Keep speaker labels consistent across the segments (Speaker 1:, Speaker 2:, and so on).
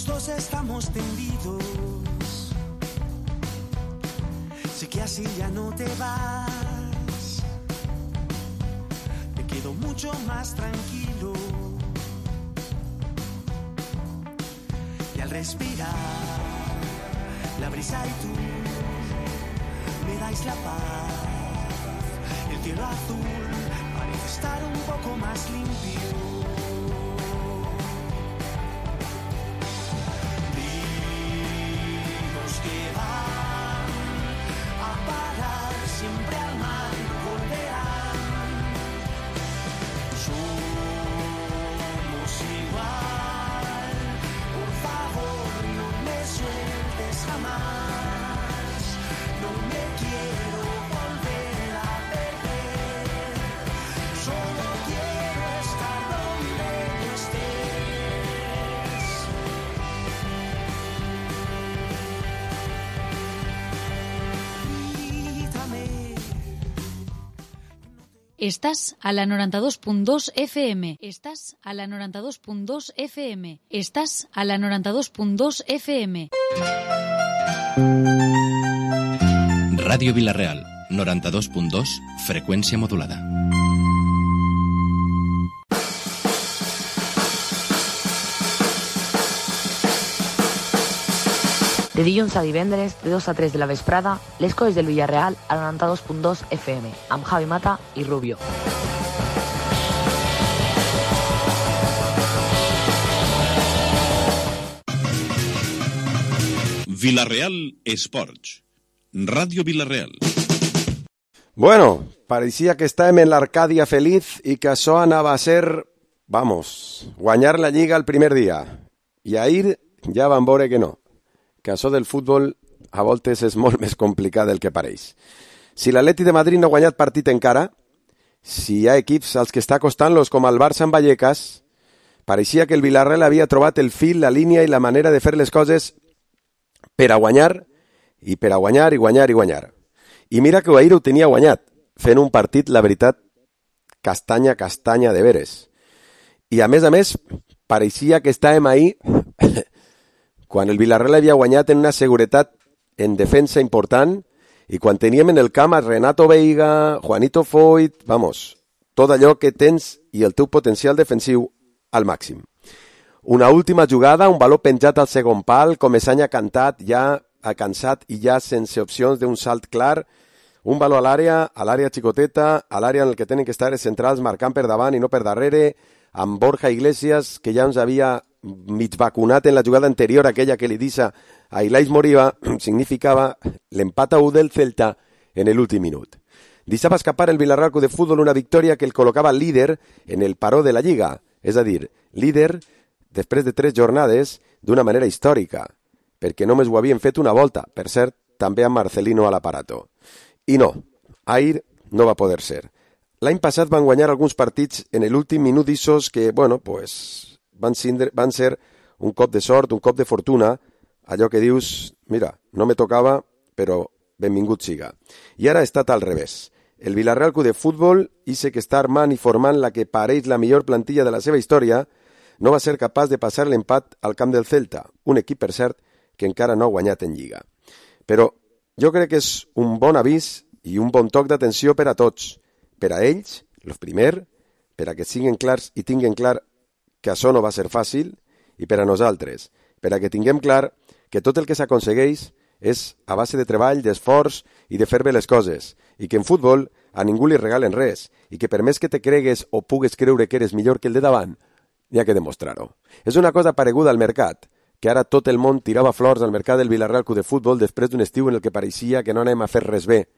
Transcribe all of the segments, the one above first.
Speaker 1: dos estamos tendidos. Sé que así ya no te vas. Me quedo mucho más tranquilo. Y al respirar, la brisa y tú me dais la paz. El cielo azul parece estar un poco más limpio. Que van a parar siempre al mar, volverán. Somos igual, por favor no me sueltes jamás. No me quiero volver a perder, solo quiero estar donde tú estés.
Speaker 2: Estàs a la 92.2 FM. Estàs a la 92.2 FM. Estàs a la 92.2 FM.
Speaker 3: Ràdio Vila-real, 92.2, freqüència modulada.
Speaker 4: De dilluns a divendres, de 2 a 3 de la vesprada, les coses del Villarreal a 92.2 FM, amb Javi Mata i Rubio.
Speaker 5: Vila-real Esports. Radio Vila-real.
Speaker 6: Bueno, parecía que estábem en l'Arcàdia feliz i que això anava a ser, vamos, guanyar la Lliga el primer dia. I ahir ja van veure que no. Que això del futbol a voltes és molt més complicat del que pareix. Si l'Atleti de Madrid no ha guanyat partit encara, si hi ha equips als que està costant-los com el Barça en Vallecas, pareixia que el Villarreal havia trobat el fil, la línia i la manera de fer les coses per a guanyar, i per a guanyar, i guanyar, i guanyar. I mira que ahir ho tenia guanyat, fent un partit, la veritat, castanya de veres. I a més, pareixia que estàvem ahir quan el Villarreal havia guanyat en una seguretat en defensa important i quan teníem en el camp a Renato Veiga, Juanito Foyt, vamos, tot allò que tens i el teu potencial defensiu al màxim. Una última jugada, un baló penjat al segon pal, Comesaña cantat, ja cansat i ja sense opcions d'un salt clar, un baló a l'àrea xicoteta, a l'àrea en el que tenen que estar els centrals marcant per davant i no per darrere, amb Borja Iglesias, que ja ens havia mig vacunat en la jugada anterior, aquella que li deixa a Ilais Moriba, significava l'empat a 1 del Celta en l'últim minut. Deixava escapar el Villarreal Club de Fútbol una victòria que el col·locava líder en el paró de la Lliga, és a dir, líder després de 3 jornades d'una manera històrica, perquè només ho havien fet una volta, per cert, també amb Marcelino a l'aparato. I no, ahir no va poder ser. L'any passat van guanyar alguns partits en l'últim minut d'issos que, bueno, pues, van ser un cop de sort, un cop de fortuna, allò que dius, mira, no me tocava, però benvingut siga. I ara ha estat al revés. El Villarreal Club de Fútbol, ise que està armant i formant la que pareix la millor plantilla de la seva història, no va ser capaç de passar l'empat al camp del Celta, un equip, per cert, que encara no ha guanyat en Lliga. Però jo crec que és un bon avís i un bon toc d'atenció per a tots, per a ells, els primer, per a que siguin clars i tinguin clar que això no va ser fàcil, i per a nosaltres, per a que tinguem clar que tot el que s'aconsegueix és a base de treball, d'esforç i de fer bé les coses, i que en futbol a ningú li regalen res, i que per més que te cregues o pugues creure que eres millor que el de davant, n'hi ha que demostrar-ho. És una cosa pareguda al mercat, que ara tot el món tirava flors al mercat del Villarreal Club de Fútbol després d'un estiu en el que pareixia que no anem a fer res bé.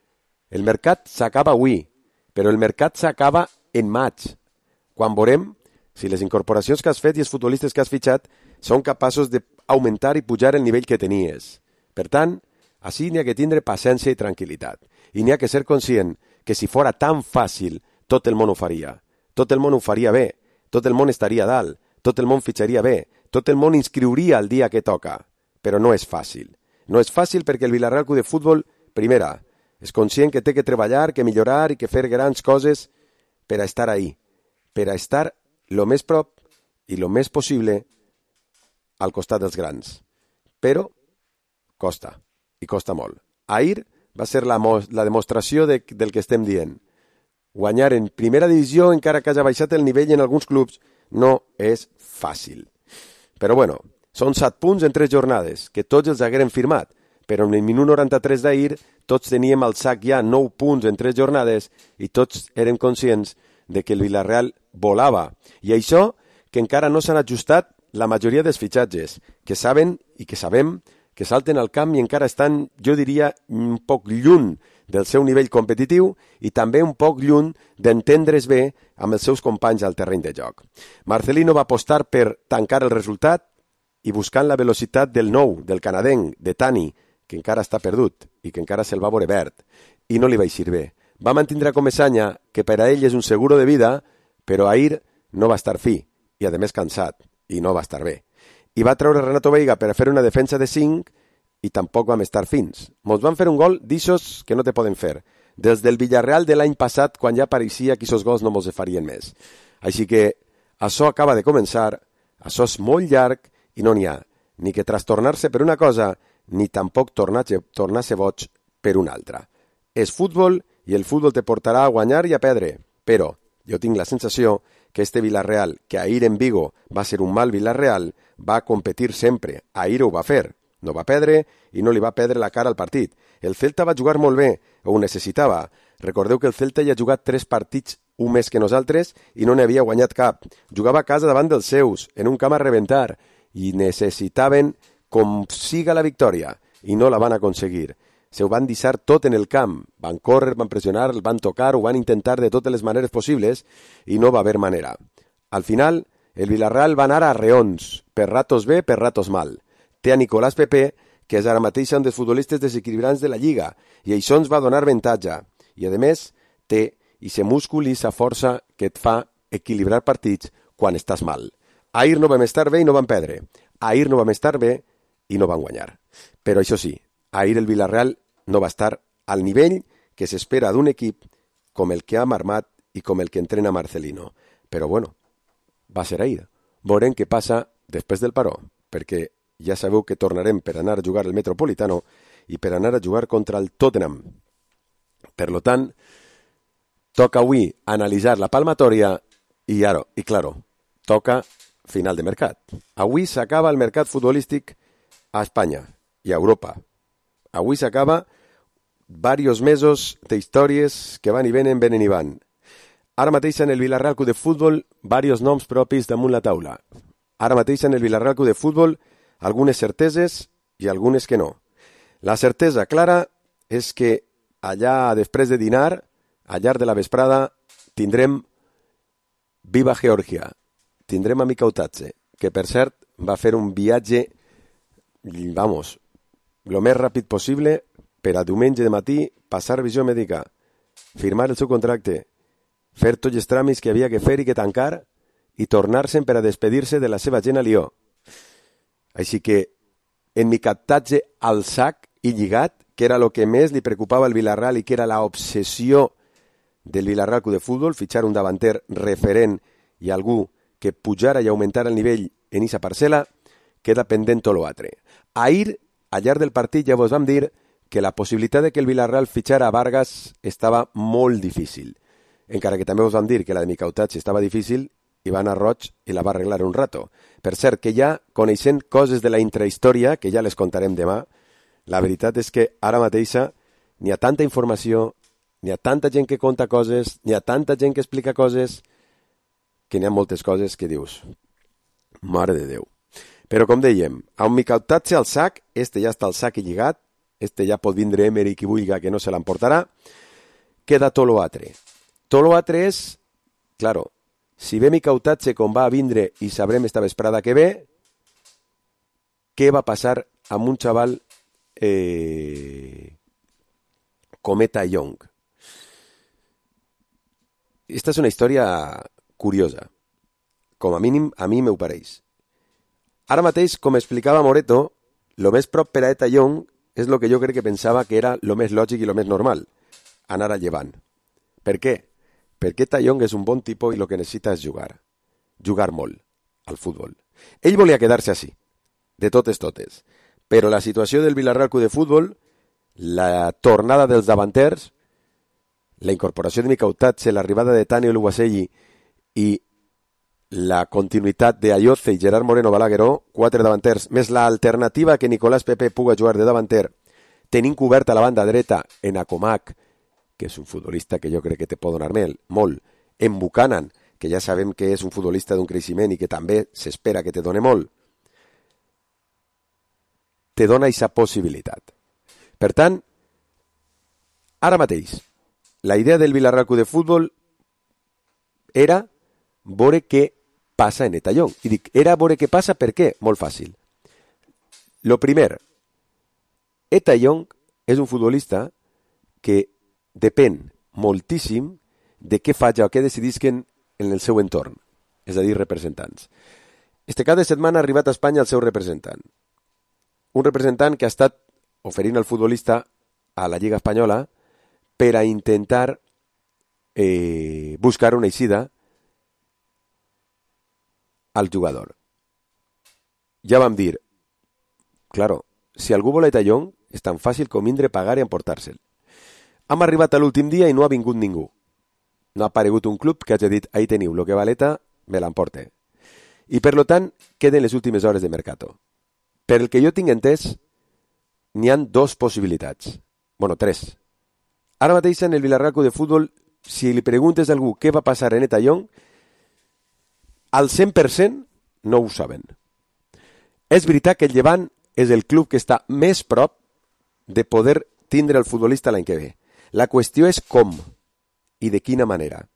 Speaker 6: El mercat s'acaba avui, però el mercat s'acaba en maig, quan veurem si les incorporacions que has fet i els futbolistes que has fitxat són capaços d'augmentar i pujar el nivell que tenies. Per tant, així n'hi ha que tindre paciència i tranquil·litat. I n'hi ha que ser conscient que si fora tan fàcil, tot el món ho faria. Tot el món ho faria bé. Tot el món estaria a dalt. Tot el món fitxaria bé. Tot el món inscriuria el dia que toca. Però no és fàcil. No és fàcil perquè el Villarreal Club de Fútbol, primera, és conscient que té que treballar, que millorar i que fer grans coses per a estar ahí. Per a estar lo més prop i lo més possible al costat dels grans. Però costa, i costa molt. Ahir va ser la demostració del que estem dient. Guanyar en primera divisió, encara que hagi baixat el nivell en alguns clubs, no és fàcil. Però bueno, són 7 punts en 3 jornades, que tots els hagueren firmat, però en el minut 93 d'ahir tots teníem al sac ja 9 punts en 3 jornades i tots érem conscients de que el Villarreal volava. I això que encara no s'han ajustat la majoria dels fitxatges, que saben i que sabem que salten al camp i encara estan, jo diria, un poc lluny del seu nivell competitiu i també un poc lluny d'entendre's bé amb els seus companys al terreny de joc. Marcelino va apostar per tancar el resultat i buscant la velocitat del nou, del canadenc, de Tani, que encara està perdut i que encara se'l va veure verd, i no li va eixir bé. Va mantindre a Comesaña, que per a ell és un seguro de vida, però ahir no va estar fi, i a més cansat, i no va estar bé. I va treure Renato Veiga per a fer una defensa de 5 i tampoc vam estar fins. Mos van fer un gol d'ixos que no te poden fer. Des del Villarreal de l'any passat, quan ja pareixia que aquests gols no mos farien més. Així que això acaba de començar, això és molt llarg i no n'hi ha ni que trastornar-se per una cosa ni tampoc tornar-se boig per una altra. És futbol i el futbol te portarà a guanyar i a perdre, però jo tinc la sensació que este Villarreal, que ahir en Vigo va ser un mal Villarreal, va competir sempre. Ahir ho va fer. No va perdre i no li va perdre la cara al partit. El Celta va jugar molt bé, ho necessitava. Recordeu que el Celta ja ha jugat 3 partits un més que nosaltres i no n'havia guanyat cap. Jugava a casa davant dels seus, en un camp a rebentar, i necessitaven com siga la victòria, i no la van aconseguir. Se ho van deixar tot en el camp. Van córrer, van pressionar, el van tocar, ho van intentar de totes les maneres possibles i no va haver manera. Al final, el Villarreal va anar a reons, per ratos bé, per ratos mal. Té a Nicolás Pepe, que és ara mateix un dels futbolistes desequilibrants de la Lliga, i això ens va donar avantatge. I, a més, té ese múscul i esa força que et fa equilibrar partits quan estàs mal. Ahir no vam estar bé i no vam perdre. Ahir no vam estar bé i no van guanyar. Però això sí, ahir el Villarreal no va estar al nivell que s'espera d'un equip com el que ha armat i com el que entrena Marcelino. Però bueno, va ser ahir. Veurem què passa després del paró, perquè ja sabeu que tornarem per anar a jugar al Metropolitano i per anar a jugar contra el Tottenham. Per lo tant, toca avui analitzar la palmatòria i claro, toca final de mercat. Avui s'acaba el mercat futbolístic a Espanya i a Europa. Avui s'acaba varios mesos de històries que van i venen i van. Ara mateix en el Villarreal Club de Futbol, varios noms propis damunt la taula. Ara mateix en el Villarreal Club de Futbol, algunes certeses i algunes que no. La certesa clara és que allà després de dinar, al llarg de la vesprada, tindrem Viva Georgia. Tindrem a Mika Otatze, que per cert va fer un viatge, lo més ràpid possible per a diumenge de matí passar visió mèdica, firmar el seu contracte, fer tots els tràmits que havia que fer i que tancar i tornar-se'n per a despedir-se de la seva gent a Lió. Així que en mi captatge al sac i lligat, que era el que més li preocupava al Villarreal i que era l'obsessió del Villarreal Club de Futbol, fitxar un davanter referent i algú que pujara i augmentara el nivell en aquesta parcel·la, queda pendent tot l'altre. Ahir, al llarg del partit, ja vos vam dir que la possibilitat de que el Villarreal fitxara a Vargas estava molt difícil. Encara que també vos vam dir que la de Mika Otatze estava difícil i va anar roig i la va arreglar un rato. Per cert, que ja coneixent coses de la intrahistòria, que ja les contarem demà, la veritat és que ara mateixa n'hi ha tanta informació, n'hi ha tanta gent que conta coses, n'hi ha tanta gent que explica coses, que n'hi ha moltes coses que dius, mare de Déu. Però com dèiem, a un Mika Otatze al sac, este ja està al sac i lligat, este ja pot vindre Emery qui vulga que no se l'emportarà, queda tot l'altre. Tot l'altre és, claro, si ve Mika Otatze com va a vindre i sabrem esta vesprada que ve, què va passar amb un xaval com Eta Young? Esta és una història curiosa. Com a mínim, a mi m'ho pareix. Ara mateix, com explicava Moreto, lo més prop per a Eta Young és el que jo crec que pensava que era lo més lògic i lo més normal, anar a Llevant. Per què? Perquè Eta Young és un bon tipus i el que necessita és jugar. Jugar molt al futbol. Ell volia quedar-se així. de totes. Però la situació del Villarreal Club de Futbol, la tornada dels davanters, la incorporació de Mikel Otatze, l'arribada de Tani Oluwaseyi i la continuïtat d'Ayoce i Gerard Moreno Balagueró, 4 davanters, més l'alternativa que Nicolás Pepe puga jugar de davanter, tenint coberta la banda dreta en Acomac, que és un futbolista que jo crec que te pot donar molt, en Buchanan, que ja sabem que és un futbolista d'un creixement i que també s'espera que te doni molt, te dona aquesta possibilitat. Per tant, ara mateix, la idea del Villarreal Club de Futbol era veure què passa en Etallón. I dic, era veure què passa per què? Molt fàcil. Lo primer, Etallón és un futbolista que depèn moltíssim de què faci o què decidisquen en el seu entorn, és a dir, representants. Este cap de setmana ha arribat a Espanya el seu representant. Un representant que ha estat oferint al futbolista a la Lliga Espanyola per a intentar buscar una eixida al jugador. Ja vam dir, claro, si algú vol a Etallón, és tan fàcil com vindre, pagar i emportar-se'l. Hem arribat a l'últim dia i no ha vingut ningú. No ha aparegut un club que hagi dit, ahí teniu, lo que valeta, me l'emporte. I per lo tant, queden les últimes hores de mercato. Per el que jo tinc entès, n'hi han 2 possibilitats. Bueno, 3. Ara mateix en el Villarreal Club de Futbol, si li preguntes a algú què va passar en Etallón, al 100% no ho saben. És veritat que el Llevant és el club que està més prop de poder tindre el futbolista l'any que ve. La qüestió és com i de quina manera.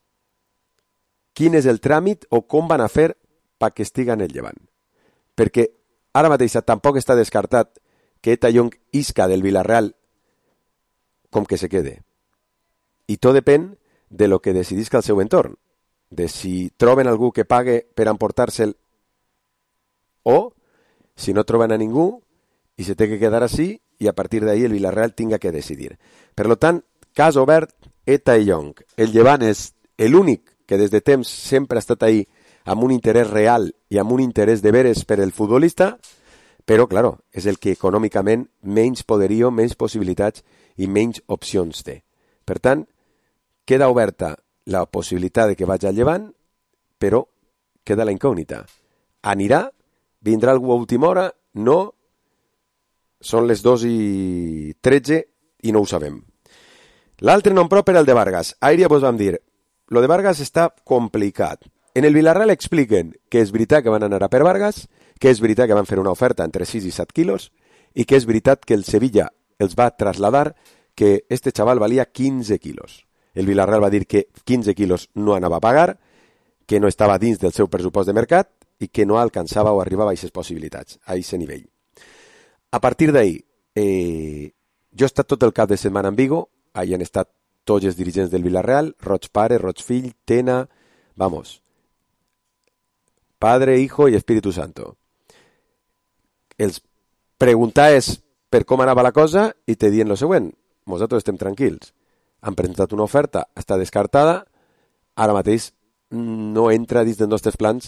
Speaker 6: Quin és el tràmit o com van a fer perquè estiga en el Llevant. Perquè ara mateix tampoc està descartat que Etallón isca del Villarreal com que se quede. I tot depèn de lo que decidisca el seu entorn. De si troben algú que pague per emportar-se'l o si no troben a ningú i se té que quedar així i a partir d'ahí el Villarreal tinga que decidir. Per tant, cas obert, Etallón. El Llevant és l'únic que des de temps sempre ha estat ahí amb un interès real i amb un interès de veres per el futbolista, però, claro, és el que econòmicament menys poderio, menys possibilitats i menys opcions té. Per tant, queda oberta la possibilitat de que vagi al Llevant, però queda la incògnita. Anirà? Vindrà algú a última hora? No? Són les 2:13 i no ho sabem. L'altre nom propi era el de Vargas. Ahir ja vos vam dir, lo de Vargas està complicat. En el Villarreal expliquen que és veritat que van anar a per Vargas, que és veritat que van fer una oferta entre 6 i 7 quilos i que és veritat que el Sevilla els va traslladar que este xaval valia 15 quilos. El Villarreal va dir que 15 quilos no anava a pagar, que no estava dins del seu pressupost de mercat i que no alcançava o arribava a aquestes possibilitats, a aquest nivell. A partir d'ahí, jo he estat tot el cap de setmana en Vigo, ahí han estat tots els dirigents del Villarreal, Roig pare, Roig fill, Tena, vamos, Padre, Hijo i Espíritu Santo. Els preguntaves per com anava la cosa i te dient lo següent, nosaltres estem tranquils. Han presentat una oferta, està descartada, ara mateix no entra dins dels nostres plans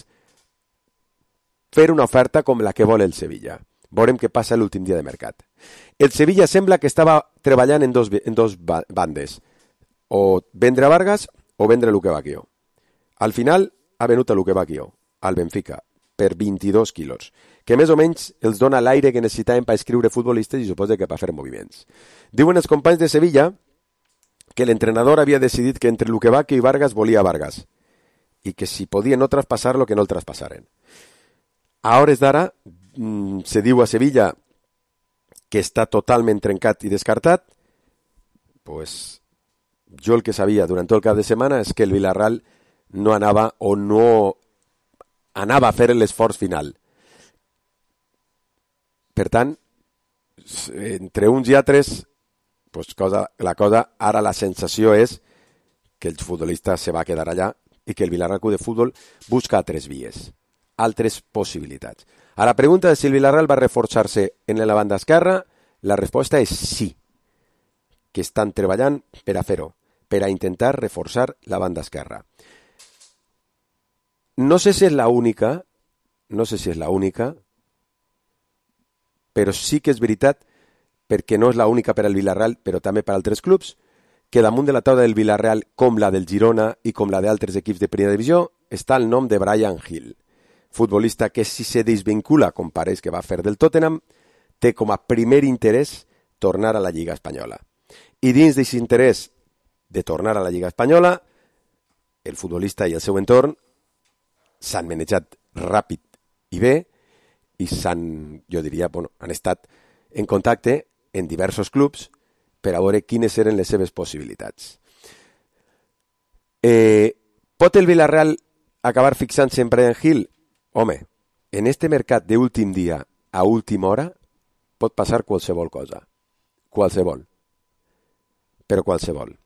Speaker 6: fer una oferta com la que vol el Sevilla. Veurem què passa l'últim dia de mercat. El Sevilla sembla que estava treballant en dos bandes, o vendre a Vargas o vendre a Luque Bacchio. Al final ha venut a Luque Bacchio, al Benfica, per 22 quilos, que més o menys els dona l'aire que necessitaven per escriure futbolistes i suposa que per fer moviments. Diuen els companys de Sevilla que l'entrenador havia decidit que entre Luque Bacchio i Vargas volia Vargas i que si podia no traspassar-lo que no el traspassaren. A hores d'ara se diu a Sevilla que està totalment trencat i descartat. Pues jo el que sabia durant tot el cap de setmana és que el Villarreal no anava o no anava a fer l'esforç final. Per tant, entre uns i altres, pues la cosa, ara la sensació és que el futbolista se va quedar allà i que el Villarreal Club de Futbol busca altres vies, altres possibilitats. A la pregunta de si el Villarreal va reforçar-se en la banda esquerra, la resposta és sí, que estan treballant per a fer-ho, per a intentar reforçar la banda esquerra. No sé si és la única, però sí que és veritat, perquè no és l'única per al Villarreal, però també per a altres clubs, que damunt de la taula del Villarreal, com la del Girona i com la d'altres equips de primera divisió, està el nom de Bryan Gil, futbolista que si se desvincula, com pareix que va fer del Tottenham, té com a primer interès tornar a la Lliga Espanyola. I dins d'aquest interès de tornar a la Lliga Espanyola, el futbolista i el seu entorn s'han manejat ràpid i bé i jo diria, han estat en contacte en diversos clubs per a veure quines eren les seves possibilitats. Pot el Villarreal acabar fixant-se en Bryan Gil? Home, en este mercat d'últim dia a última hora pot passar qualsevol cosa. Qualsevol. Però qualsevol.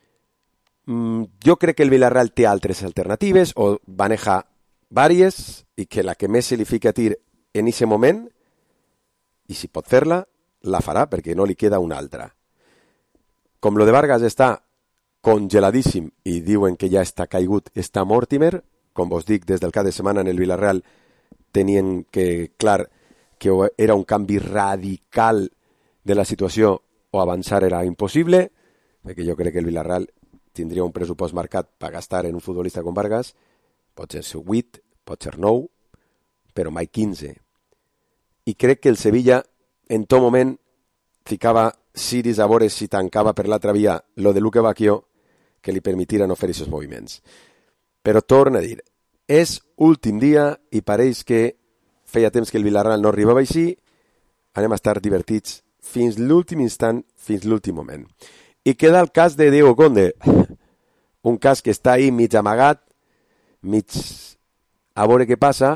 Speaker 6: Jo crec que el Villarreal té altres alternatives o maneja vàries i que la que més se li fica a tir en aquest moment, i si pot fer-la, la farà perquè no li queda una altra. Com lo de Vargas està congeladíssim i diuen que ja està caigut, està Mortimer, com vos dic, des del cap de setmana en el Villarreal tenien clar que era un canvi radical de la situació o avançar era impossible, perquè jo crec que el Villarreal tindria un pressupost marcat per gastar en un futbolista com Vargas, pot ser 8, pot ser 9, però mai 15. I crec que el Sevilla en tot moment ficava ciris a veure si tancava per l'altra via lo de Luque Bacchio que li permetira no fer aquests moviments. Però torna a dir, és últim dia i pareix que feia temps que el Villarreal no arribava així, anem a estar divertits fins l'últim instant, fins l'últim moment. I queda el cas de Diego Conde, un cas que està ahí mig amagat, mig a veure què passa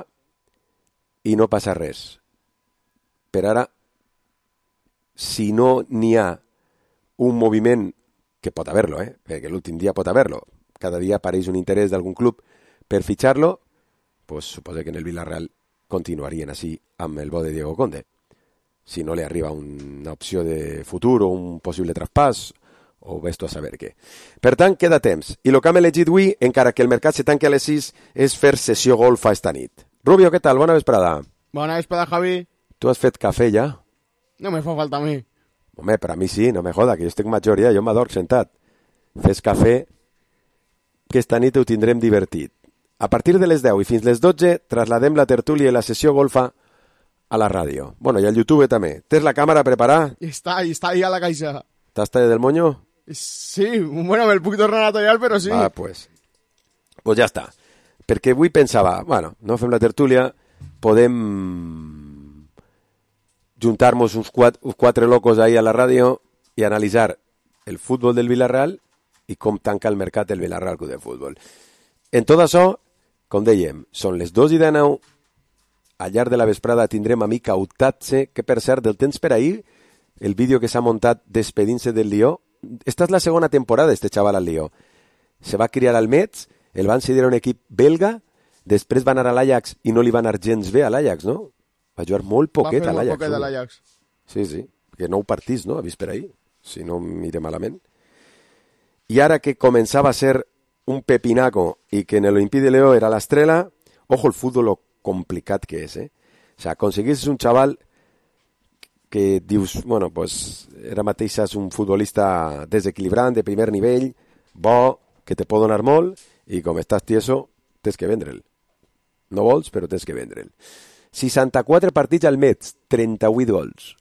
Speaker 6: i no passa res. Per ara, si no n'hi ha un moviment, que pot haver-lo, perquè l'últim dia pot haver-lo, cada dia apareix un interès d'algun club per fitxar-lo, pues suposo que en el Villarreal continuarien així amb el bo de Diego Conde. Si no li arriba una opció de futur o un possible traspàs, o ves-tu a saber què. Per tant, queda temps. I el que hem elegit avui, encara que el mercat se tanqui a les 6, és fer sessió golfa esta nit. Rubio, què tal? Bona vesprada.
Speaker 7: Bona vesprada, Javi.
Speaker 6: Tu has fet cafè ja?
Speaker 7: No me fa falta a mi.
Speaker 6: Home, per a mi sí, no me joda, que jo estic major ja, jo m'adorc sentat. Fes cafè, que esta nit ho tindrem divertit. A partir de les 10 i fins les 12 trasladem la tertúlia i la sessió golfa a la ràdio. Bueno, i al YouTube també. Tens la càmera preparada?
Speaker 7: Està ahí a la caixa.
Speaker 6: T'has tallat del moño?
Speaker 7: Sí, bueno, me'l puc tornar a tallar, però sí.
Speaker 6: Pues ja està. Perquè avui pensava, bueno, no fem la tertúlia, podem juntar-nos uns quatre locos ahí a la ràdio i analitzar el futbol del Villarreal i com tanca el mercat del Villarreal Club de Futbol. En tot això, com dèiem, són les 2:19, al llarg de la vesprada tindrem a Mica Utatze, que per cert, del temps per ahir, el vídeo que s'ha muntat despedint-se del Lió. Esta és la segona temporada, este xaval al Lió. Se va criar al Metz, el van cedir a un equip belga, després va anar a l'Ajax i no li va anar gens bé a l'Ajax, no? Va jugar molt poquet a l'Ajax.
Speaker 7: Va fer molt poquet a l'Ajax.
Speaker 6: Sí, que 9 partits, no? Ha vist per ahir, si no mire malament. I ara que començava a ser un pepinaco i que en l'Olimpí de Leó era l'estrela, ojo el fútbol lo complicat que és, O sea, conseguís un xaval que dius, bueno, pues era mateix és un futbolista desequilibrant, de primer nivell, bo, que te pot donar molt, i com estàs tieso, tens que vendre'l. No vols, però tens que vendre'l. 64 partits al Metz, 38 gols.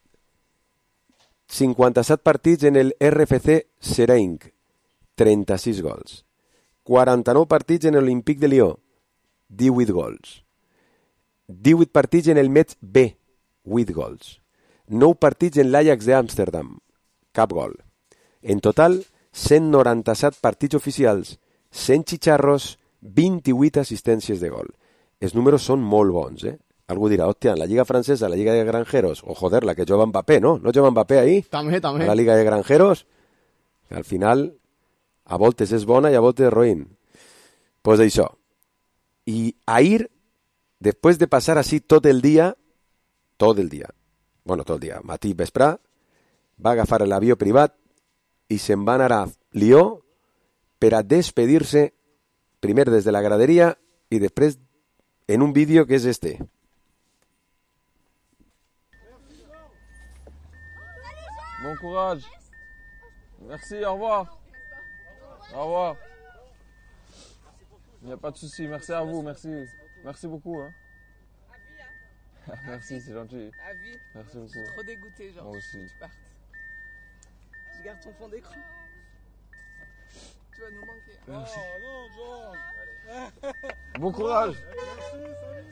Speaker 6: 57 partits en el RFC Serenc, 36 gols. 49 partits en l'Olympique de Lió, 18 gols. 18 partits en el Metz B, 8 gols. 9 partits en l'Ajax d'Amsterdam, cap gol. En total, 197 partits oficials, 100 xicharros, 28 assistències de gol. Els números són molt bons, Algú dirà, hòstia, en la Lliga Francesa, la Lliga de Granjeros, o joder, la que juga Mbappé, ¿no? ¿No juga Mbappé ahí?
Speaker 7: També.
Speaker 6: A la Liga de Granjeros, que al final, a voltes és bona i a voltes és roïn. Pues això. I ahir, després de passar així tot el dia, matí i vesprà, va agafar l'avió privat i se'n va anar a Lió per a despedir-se primer des de la graderia i després en un vídeo que és este.
Speaker 8: Bon courage. Merci, au revoir. Au revoir. Il n'y a pas de souci, merci à vous, merci. Merci beaucoup. Hein. Merci, c'est gentil.
Speaker 9: À vie.
Speaker 8: Merci beaucoup.
Speaker 9: Je suis trop dégoûté, genre.
Speaker 8: Moi aussi.
Speaker 9: Tu partes. Je garde ton fond d'écran. Tu vas nous manquer.
Speaker 8: Merci.
Speaker 9: Oh non, Georges.
Speaker 8: Bon courage.
Speaker 9: Merci, salut.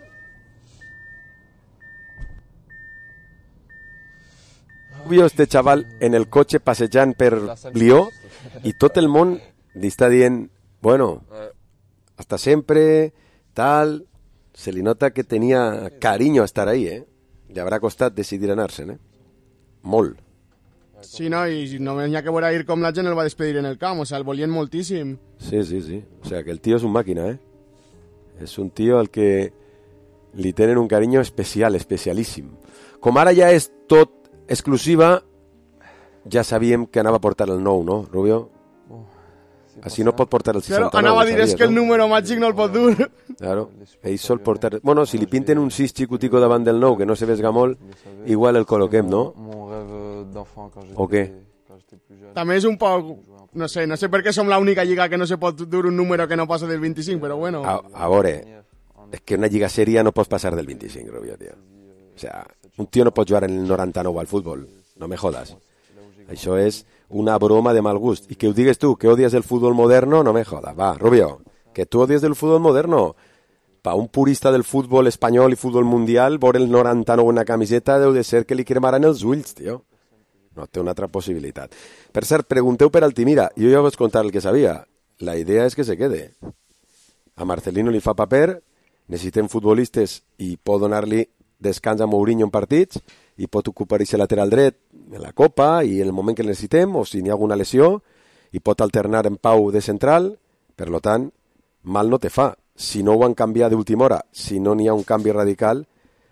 Speaker 6: Vio este chaval en el cotxe passejant per Lió i tot el món li està dient, bueno, hasta sempre, tal... Se li nota que tenia carinyo a estar ahí, Le habrà costat decidir anar-se'n, Molt.
Speaker 7: Sí, no, i només n'hi ha que veure ahir com la gent el va despedir en el camp, o sea, el volien moltíssim.
Speaker 6: Sí. O sea, que el tío és un màquina, És un tío al que li tenen un carinyo especial, especialíssim. Com ara ja és tot exclusiva, ja sabíem que anava a portar el 9, no, Rubio? Així no pot portar el 69.
Speaker 7: Claro, anava a dir, és que el número màgic no el pot dur.
Speaker 6: Claro, ell sol portar... Bueno, si li pinten un 6 xicutico davant del 9, que no se vesga molt, igual el col·loquem, no? O què?
Speaker 7: També és un poc... No sé per què som l'única lliga que no se pot dur un número que no passa del 25, però bueno.
Speaker 6: A veure, és que una lliga sèria no pots passar del 25, Rubio, tio. O sea, un tio no pot jugar en el 99 al futbol, no me jodas. Això és una broma de mal gust. I que ho digues tu, que odies el futbol moderno, no me jodas. Va, Rubio, que tu odies el futbol moderno. Pa un purista del futbol espanyol i futbol mundial, veure el 99 en una camiseta deu de ser que li cremaran els ulls, tio. No té una altra possibilitat. Per cert, pregunteu per Altimira. Jo ja vos contar el que sabia. La idea és que se quede. A Marcelino li fa paper, necessitem futbolistes i pot donar-li descans a Mourinho en partits, i pot ocupar-se lateral dret en la Copa i en el moment que necessitem, o si n'hi ha alguna lesió, i pot alternar en Pau de central. Per lo tant, mal no te fa. Si no ho han canviat d'última hora, si no n'hi ha un canvi radical,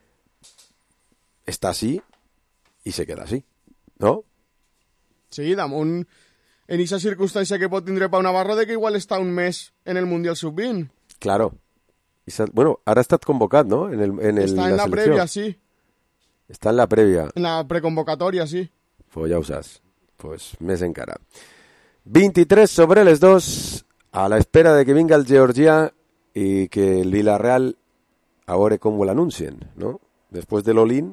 Speaker 6: està així i se queda així, no?
Speaker 7: Sí, damunt, en aquesta circumstància que pot tindre Pau Navarro de que igual està un mes en el Mundial Sub-20.
Speaker 6: Claro. Bueno, ara ha estat convocat, no?
Speaker 7: Està en la prèvia, sí.
Speaker 6: Està en la prèvia.
Speaker 7: En la preconvocatòria, sí.
Speaker 6: Pues ja ho saps. Pues més encara. 23 sobre les 2, a la espera de que vinga el georgià i que el Villarreal a veure com ho l'anuncien, no? Després de l'Olin,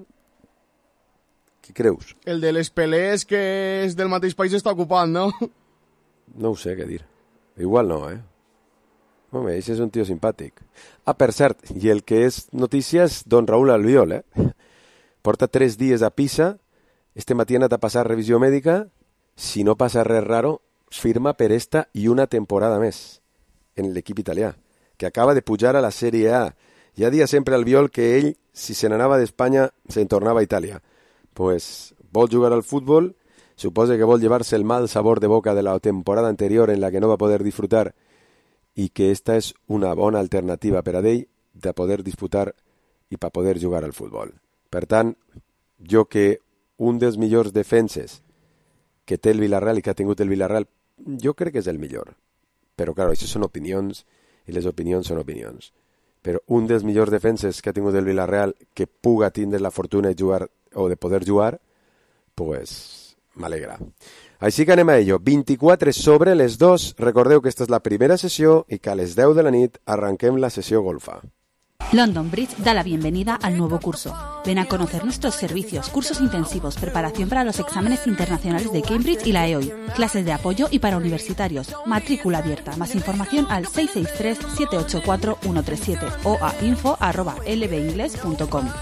Speaker 6: què creus?
Speaker 7: El de les Pelés, que és del mateix país, està ocupat, no?
Speaker 6: No ho sé què dir. Igual no, Home, ell és un tio simpàtic. Ah, per cert, i el que és notícia és don Raúl Albiol, Porta 3 dies a Pisa, este matí ha anat a passar revisió mèdica, si no passa res raro, firma per esta i una temporada més en l'equip italià, que acaba de pujar a la Sèrie A. Ja dia sempre Albiol que ell, si se n'anava d'Espanya, se'n tornava a Itàlia. Pues vol jugar al futbol, suposa que vol llevar-se el mal sabor de boca de la temporada anterior en la que no va poder disfrutar i que esta és una bona alternativa per a ell de poder disputar i per poder jugar al futbol. Per tant, jo que un dels millors defenses que té el Villarreal i que ha tingut el Villarreal, jo crec que és el millor. Però, clar, això són opinions i les opinions són opinions. Però un dels millors defenses que ha tingut el Villarreal que puga tindre la fortuna de jugar o de poder jugar, pues m'alegra. Així que anem a ello. 24 sobre les 2. Recordeu que esta és la primera sessió i que a les 10 de la nit arranquem la sessió golfa.
Speaker 10: London Bridge da la bienvenida al nuevo curso. Ven a conocer nuestros servicios, cursos intensivos, preparación para los exámenes internacionales de Cambridge y la EOI, clases de apoyo y para universitarios, matrícula abierta. Más información al 663-784-137 o a info@lbingles.com.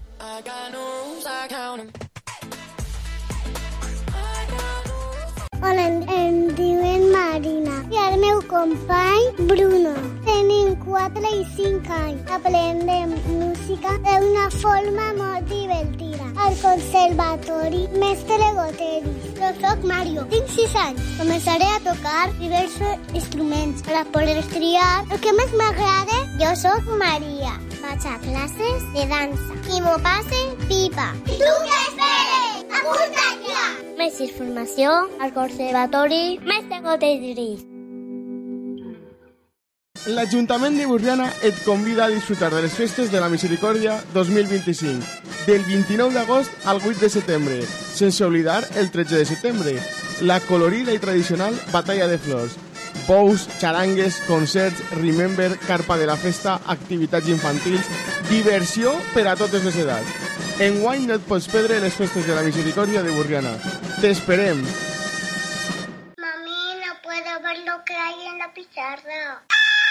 Speaker 11: Hola, em diuen Marina i el meu company Bruno. Tenim 4 i 5 anys. Aprendem música d'una forma molt divertida. Al conservatori Mestre Goteris. Jo soc Mario, tinc 6 anys. Començaré a tocar diversos instruments per a poder triar el que més m'agrada. Jo soc Maria. Vaig a classes de dansa i m'ho passe pipa. I tu què esperes? Apunta't ja! Més informació al conservatori Mestre Goteris.
Speaker 7: L'Ajuntament de Borriana et convida a disfrutar de les festes de la Misericòrdia 2025, del 29 d'agost al 8 de setembre, sense oblidar el 13 de setembre, la colorida i tradicional Batalla de Flors. Bous, xarangues, concerts, remember, carpa de la festa, activitats infantils, diversió per a totes les edats. Enguany no et pots perdre les festes de la Misericòrdia de Borriana. T'esperem!
Speaker 11: Mami, no puedo ver lo que hay en la pizarra.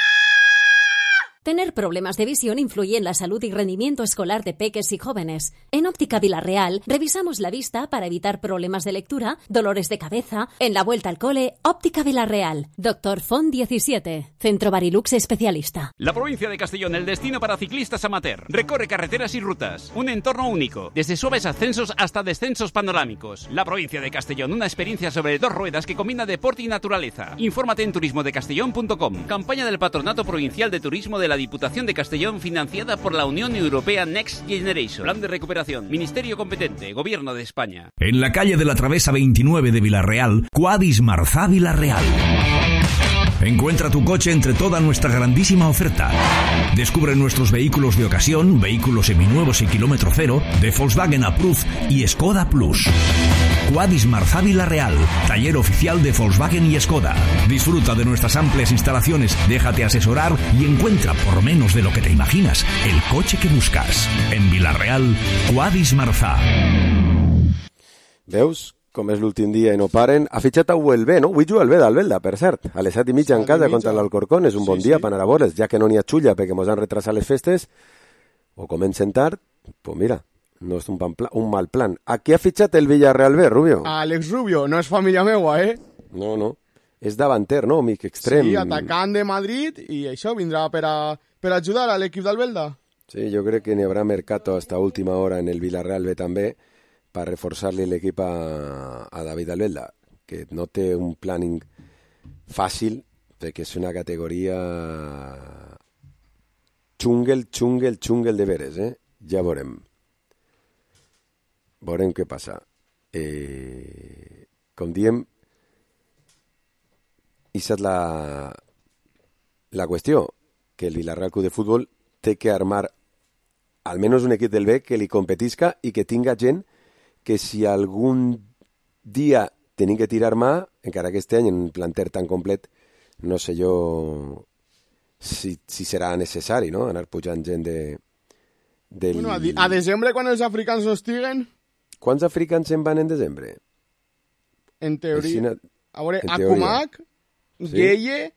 Speaker 12: Tener problemas de visión influye en la salud y rendimiento escolar de peques y jóvenes. En Óptica Vilarreal revisamos la vista para evitar problemas de lectura, dolores de cabeza. En la vuelta al cole, Óptica Vilarreal. Dr. Font 17. Centro Barilux especialista.
Speaker 13: La provincia de Castellón, el destino para ciclistas amateur. Recorre carreteras y rutas. Un entorno único. Desde suaves ascensos hasta descensos panorámicos. La provincia de Castellón, una experiencia sobre dos ruedas que combina deporte y naturaleza. Infórmate en turismodecastellón.com. Campaña del Patronato Provincial de Turismo de la Diputación de Castellón, financiada por la Unión Europea Next Generation. Plan de recuperación. Ministerio competente. Gobierno de España.
Speaker 14: En la calle de la Travesa 29 de Vilarreal, Quadis Marzá Vilarreal. Encuentra tu coche entre toda nuestra grandísima oferta. Descubre nuestros vehículos de ocasión, vehículos seminuevos y kilómetro cero, de Volkswagen Approved y Skoda Plus. Quadis Marzá Vilarreal, taller oficial de Volkswagen y Skoda. Disfruta de nuestras amplias instalaciones, déjate asesorar y encuentra, por menos de lo que te imaginas, el coche que buscas. En Vilarreal, Quadis Marzá.
Speaker 6: Veus com és l'últim dia i no paren? Ha fitxat a Huelvé, no? Avui juga el B d'Albelda, per cert. A les 7:30 en casa contra l'Alcorcón. És un bon dia per anar a veure'ls, ja que no n'hi ha xulla perquè mos han retrasat les festes, o comencen tard, pues mira, no és un mal plan. A qui ha fitxat el Villarreal B, Rubio?
Speaker 7: Àlex Rubio, no és família meua, eh?
Speaker 6: No. És davanter, no? Mic extrem.
Speaker 7: Sí, atacant de Madrid, i això vindrà per ajudar a l'equip d'Albelda.
Speaker 6: Sí, yo creo que ni habrá mercado hasta última hora en el Villarreal B també para reforzarle el equipo a David Albelda, que no té un planning fàcil, perquè és una categoria xungle de veres, eh? Ja veurem. Veurem què passa. Com diem, aquesta és la qüestió, que el Villarreal Club de Futbol té que armar almenys un equip del B que li competisca i que tinga gent que si algun dia tenim que tirar mà, encara que este any en un planter tan complet, no sé jo si serà necessari, no?, anar pujant gent del...
Speaker 7: Bueno, a desembre, quan els africans no estiguen...
Speaker 6: Quants africans se'n van en desembre?
Speaker 7: En teoria... A veure,
Speaker 6: en
Speaker 7: Akumak,
Speaker 6: sí.
Speaker 7: Gueye,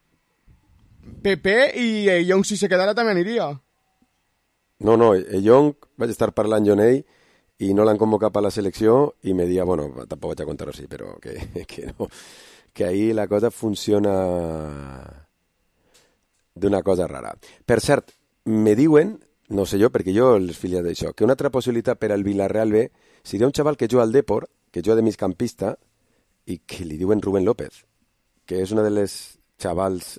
Speaker 7: Pepe i Young, si se quedara, també aniria.
Speaker 6: No, Young, vaig estar parlant jo amb ell, i no l'han convocat per la selecció i me dia, bueno, tampoc vaig a contar-ho així, però que no, que ahí la cosa funciona d'una cosa rara. Per cert, me diuen, no sé jo, perquè jo els filiat d'això, que una altra possibilitat per al Villarreal B seria un xaval que juga al Depor, que juga de migcampista, i que li diuen Rubén López, que és una de les xavals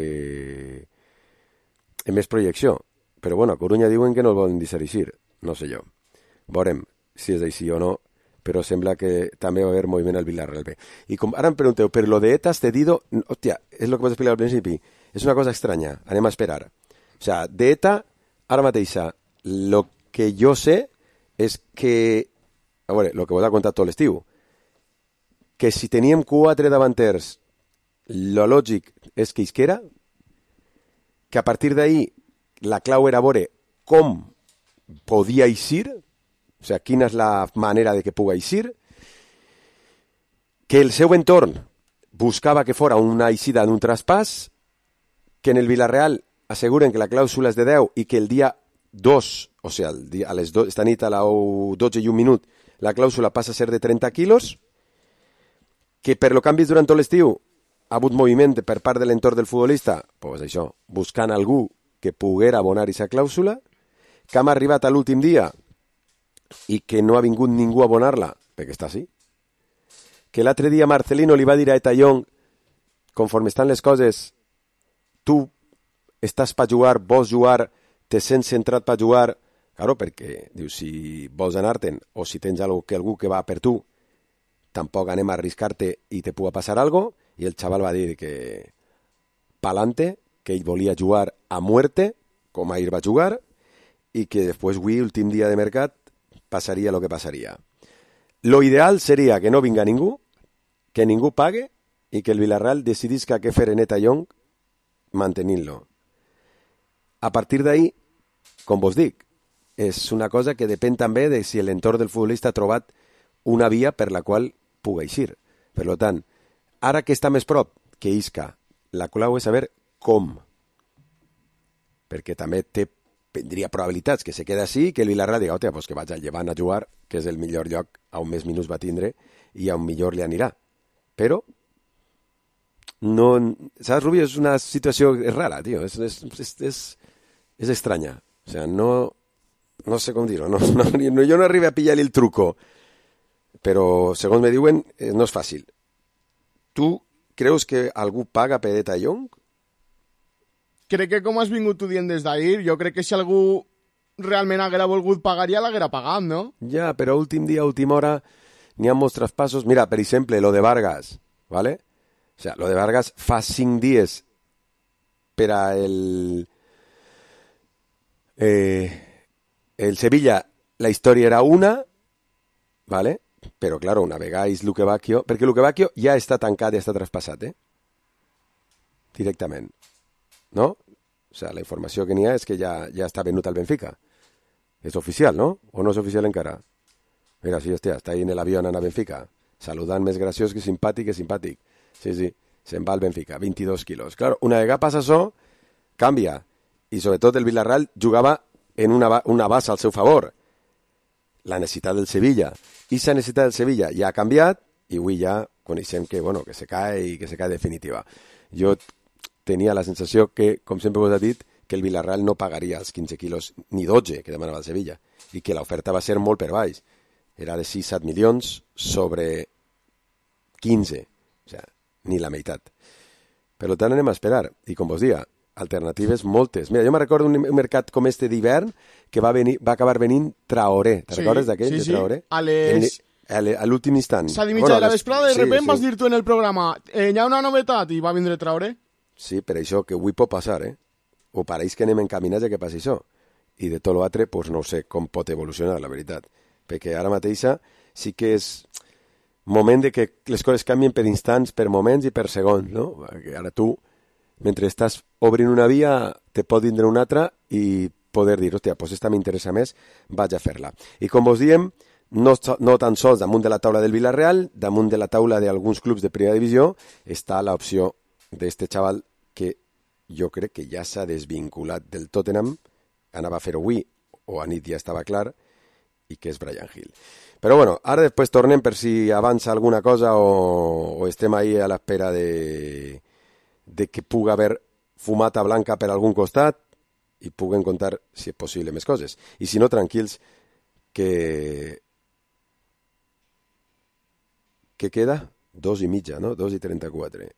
Speaker 6: en més projecció. Però bueno, a Corunya diuen que no el volen deixar, no sé jo. Veurem si és així o no, però sembla que també va haver moviment al Villarreal B. I com ara em pregunteu, per lo de ETA has cedido, hòstia, és el que vas explicar al principi, és una cosa estranya, anem a esperar. O sea, de ETA, ara mateixa, lo que jo sé és que, a veure, lo que vos ha contat tot l'estiu, que si teníem 4 davanters, lo lògic és que isquera, que a partir d'ahí la clau era veure com podia eixir, o sea, quina és la manera de que pugui eixir, que el seu entorn buscava que fora una eixida d'un traspàs, que en el Villarreal asseguren que la clàusula és de 10 i que el dia 2, o sigui, a les 2, esta nit a la 12 i un minut, la clàusula passa a ser de 30 quilos, que per lo que han vist durant tot l'estiu ha hagut moviment per part de l'entorn del futbolista, pues això, buscant algú que poguera abonar aquesta clàusula, que hem arribat a l'últim dia i que no ha vingut ningú a abonar-la, perquè està així. Que l'altre dia Marcelino li va dir a Etayón, conforme estan les coses, tu estàs per jugar, vols jugar, te sents centrat per jugar, claro, perquè, diu, si vols anar-te'n o si tens algú que va per tu, tampoc anem a arriscar-te i te puga passar algo, i el xaval va dir que pa'lante que ell volia jugar a muerte, com ahir va jugar, i que després, avui, últim dia de mercat, passaria el que passaria. Lo ideal seria que no vinga ningú, que ningú pague i que el Villarreal decidisca què fer en Eta Young mantenint-lo. A partir d'ahí, com vos dic, és una cosa que depèn també de si l'entorn del futbolista ha trobat una via per la qual pugui eixir. Per tant, ara que està més prop que isca, la clau és saber com. Perquè també tindria probabilitats que se queda així i que el Villarreal diga, pues que vaig al Llevant a jugar, que és el millor lloc on més minuts va tindre i on millor li anirà. Però, no, saps, Rubio, és una situació rara, tio, és estranya. O sea, no sé com dir-ho, jo no arribo a pillar-li el truco, però, segons me diuen, no és fàcil. Tu creus que algú paga per Eta Young?
Speaker 7: Crec que com has vingut tu dient des d'ahir, jo crec que si algú realment haguera volgut pagar ja l'haguera pagat, no?
Speaker 6: Ja, però últim dia, última hora, n'hi ha molts traspassos. Mira, per exemple, lo de Vargas, ¿vale? O sea, lo de Vargas fa 5 dies per a el Sevilla la història era una, ¿vale? Però, claro, una vegada és Luque Bacchio, perquè Luque Bacchio ja està tancat i està traspassat, directament. ¿No? O sea, la informació que n'hi ha és que ja està venut al Benfica. És oficial, ¿no? O no és oficial encara? Mira, sí, hòstia, està ahí en l'avió anant a Benfica. Saludant més graciós que simpàtic. Sí, se'n va al Benfica, 22 quilos. Claro, una vegada passa això, canvia. I sobretot el Villarreal jugava en una base al seu favor. La necessitat del Sevilla. I la necessitat del Sevilla ja ha canviat i avui ja coneixem que, bueno, que se cae i que se cae definitiva. Jo tenia la sensació que, com sempre vos he dit, que el Villarreal no pagaria els 15 quilos ni 12 que demanava el Sevilla i que l'oferta va ser molt per baix. Era de 6-7 milions sobre 15, o sigui, ni la meitat. Per tant, anem a esperar. I com vos dia, alternatives moltes. Mira, jo me recordo un mercat com este d'hivern que va acabar venint Traoré. Te recordes d'aquell, de Traoré? A l'últim instant.
Speaker 7: S'ha dit mitja de la vesprada i de repente vas dir tu en el programa hi ha una novetat i va vindre Traoré.
Speaker 6: Sí, per això que avui pot passar, O pareix que anem encaminats a que passi això. I de tot l'altre, doncs no sé com pot evolucionar, la veritat. Perquè ara mateixa sí que és moment de que les coses canvien per instants, per moments i per segons, no? Perquè ara tu, mentre estàs obrint una via, te pot vindre una altra i poder dir, hòstia, doncs esta m'interessa més, vaig a fer-la. I com vos diem, no tan sols damunt de la taula del Villarreal, damunt de la taula d'alguns clubs de primera divisió, està l'opció d'este xaval que jo crec que ja s'ha desvinculat del Tottenham, anava a fer-ho avui, o a nit ja estava clar, i que és Bryan Gil. Però bueno, ara després tornem per si avança alguna cosa o estem ahí a l'espera de que pugui haver fumata blanca per algun costat i puguem contar, si és possible, més coses. I si no, tranquils, que queda 2:30, no? 2:34.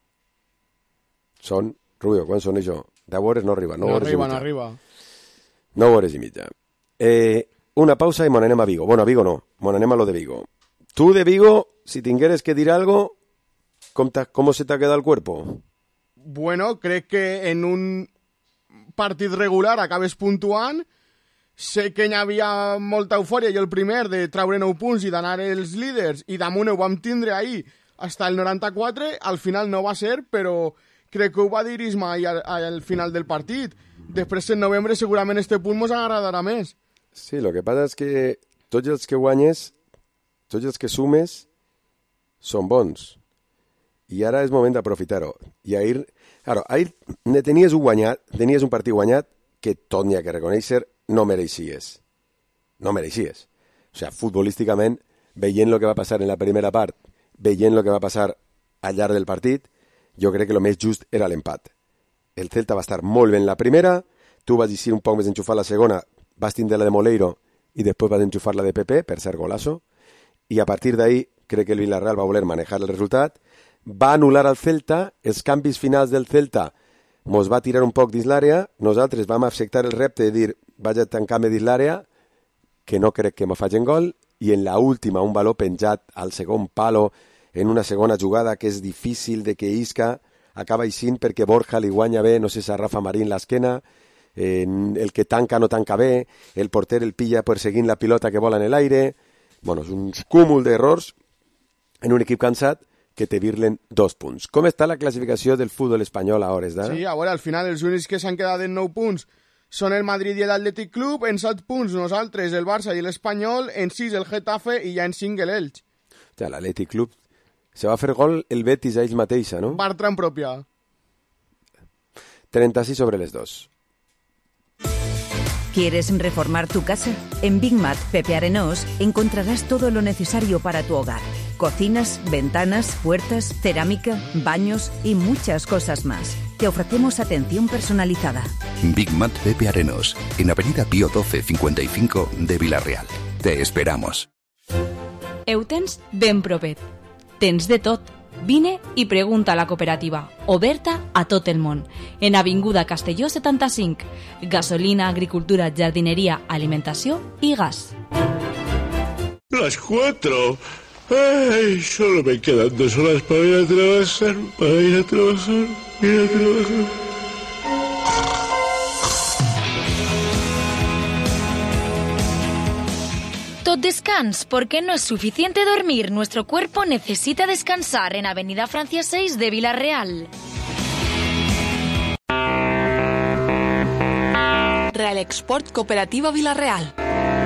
Speaker 6: Són, Rubio, quan són això? 10 hores no arriba.
Speaker 7: No arriba.
Speaker 6: 9 hores i mitja. Una pausa i mon anem a Vigo. Bueno, a Vigo no, mon anem a lo de Vigo. Tu de Vigo, si tingueres que dir algo, ¿cómo se te ha quedado el cuerpo?
Speaker 7: Bueno, crec que en un partit regular acabes puntuant. Sé que hi havia molta eufòria i el primer de treure 9 punts i d'anar els líders i damunt ho vam tindre ahir fins el 94. Al final no va ser, però crec que ho va dir Isma al final del partit. Després, en novembre, segurament este punt mos agradarà més.
Speaker 6: Sí, el que passa és que tots els que guanyes, tots els que sumes, són bons. I ara és moment d'aprofitar-ho. I ahir tenies un partit guanyat que tot n'hi ha que reconèixer, no mereixies. No mereixies. O sigui, futbolísticament, veient el que va passar en la primera part, veient el que va passar al llarg del partit, jo crec que el més just era l'empat. El Celta va estar molt bé en la primera, tu vas eixir un poc més enxufar la segona, vas tindre la de Moleiro i després vas enxufar la de Pepe per ser golazo, i a partir d'ahí crec que el Villarreal va voler manejar el resultat, va anul·lar al Celta, els canvis finals del Celta mos va tirar un poc dins l'àrea, nosaltres vam acceptar el repte de dir vaig a tancar-me dins l'àrea, que no crec que me facin gol, i en la última un baló penjat al segon palo en una segona jugada que és difícil de que isca, acaba així perquè Borja li guanya bé, no sé si a Rafa Marín l'esquena, el que tanca no tanca bé, el porter el pilla perseguint la pilota que vola en l'aire. Bueno, és un cúmul d'errors en un equip cansat que te virlen 2 punts. Com està la classificació del futbol espanyol a hores d'ara?
Speaker 7: Sí, a veure, al final els únics que s'han quedat en 9 punts són el Madrid i l'Atlètic Club, en 7 punts nosaltres, el Barça i l'Espanyol, en 6 el Getafe i ja en 5 l'Elx.
Speaker 6: Hòstia, l'Atlètic Club se va fer gol el Betis a ells mateixa, no?
Speaker 7: Bartran pròpia.
Speaker 6: 36 sobre les 2.
Speaker 15: ¿Quieres reformar tu casa? En Big Mat Pepe Arenós encontrarás todo lo necesario para tu hogar. Cocinas, ventanas, puertas, cerámica, baños y muchas cosas más. Te ofrecemos atención personalizada.
Speaker 16: Big Mat Pepe Arenós, en Avenida Pío 12 55 de Vila-real. Te esperamos.
Speaker 17: Eutens ben propet. Tens de tot. Vine i pregunta a la cooperativa, oberta a tot el món, en Avinguda Castelló 75, gasolina, agricultura, jardineria, alimentació i gas.
Speaker 18: Las 4. Ay, solo me quedan 2 horas para ir a trabajar,
Speaker 19: Tot descans, porque no es suficiente dormir. Nuestro cuerpo necesita descansar en Avenida Francia 6 de Vila-real.
Speaker 20: Real Export Cooperativa Vila-real.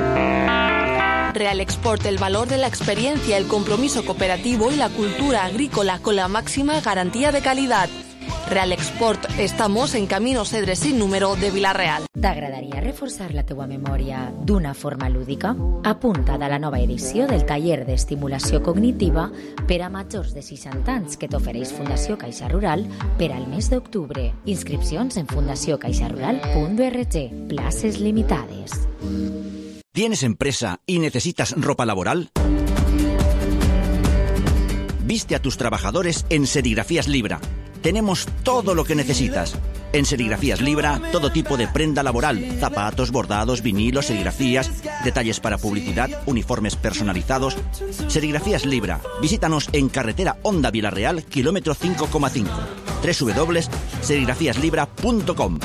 Speaker 20: Real Export, el valor de la experiencia, el compromiso cooperativo y la cultura agrícola con la máxima garantía de calidad. Real Export, estamos en Camino Cedres sin número de Vila-real.
Speaker 21: T'agradaria reforçar la teua memòria d'una forma lúdica? Apunta't a la nova edició del taller d'estimulació cognitiva per a majors de 60 anys que t'ofereix Fundació Caixa Rural per al mes d'octubre. Inscripcions en fundaciocaixarural.org. Places limitades.
Speaker 22: ¿Tienes empresa y necesitas ropa laboral? Viste a tus trabajadores en Serigrafías Libra. Tenemos todo lo que necesitas. En Serigrafías Libra, todo tipo de prenda laboral, zapatos, bordados, vinilos, serigrafías, detalles para publicidad, uniformes personalizados. Serigrafías Libra. Visítanos en carretera Honda Vila-real, kilómetro 5,5. www.serigrafiaslibra.com.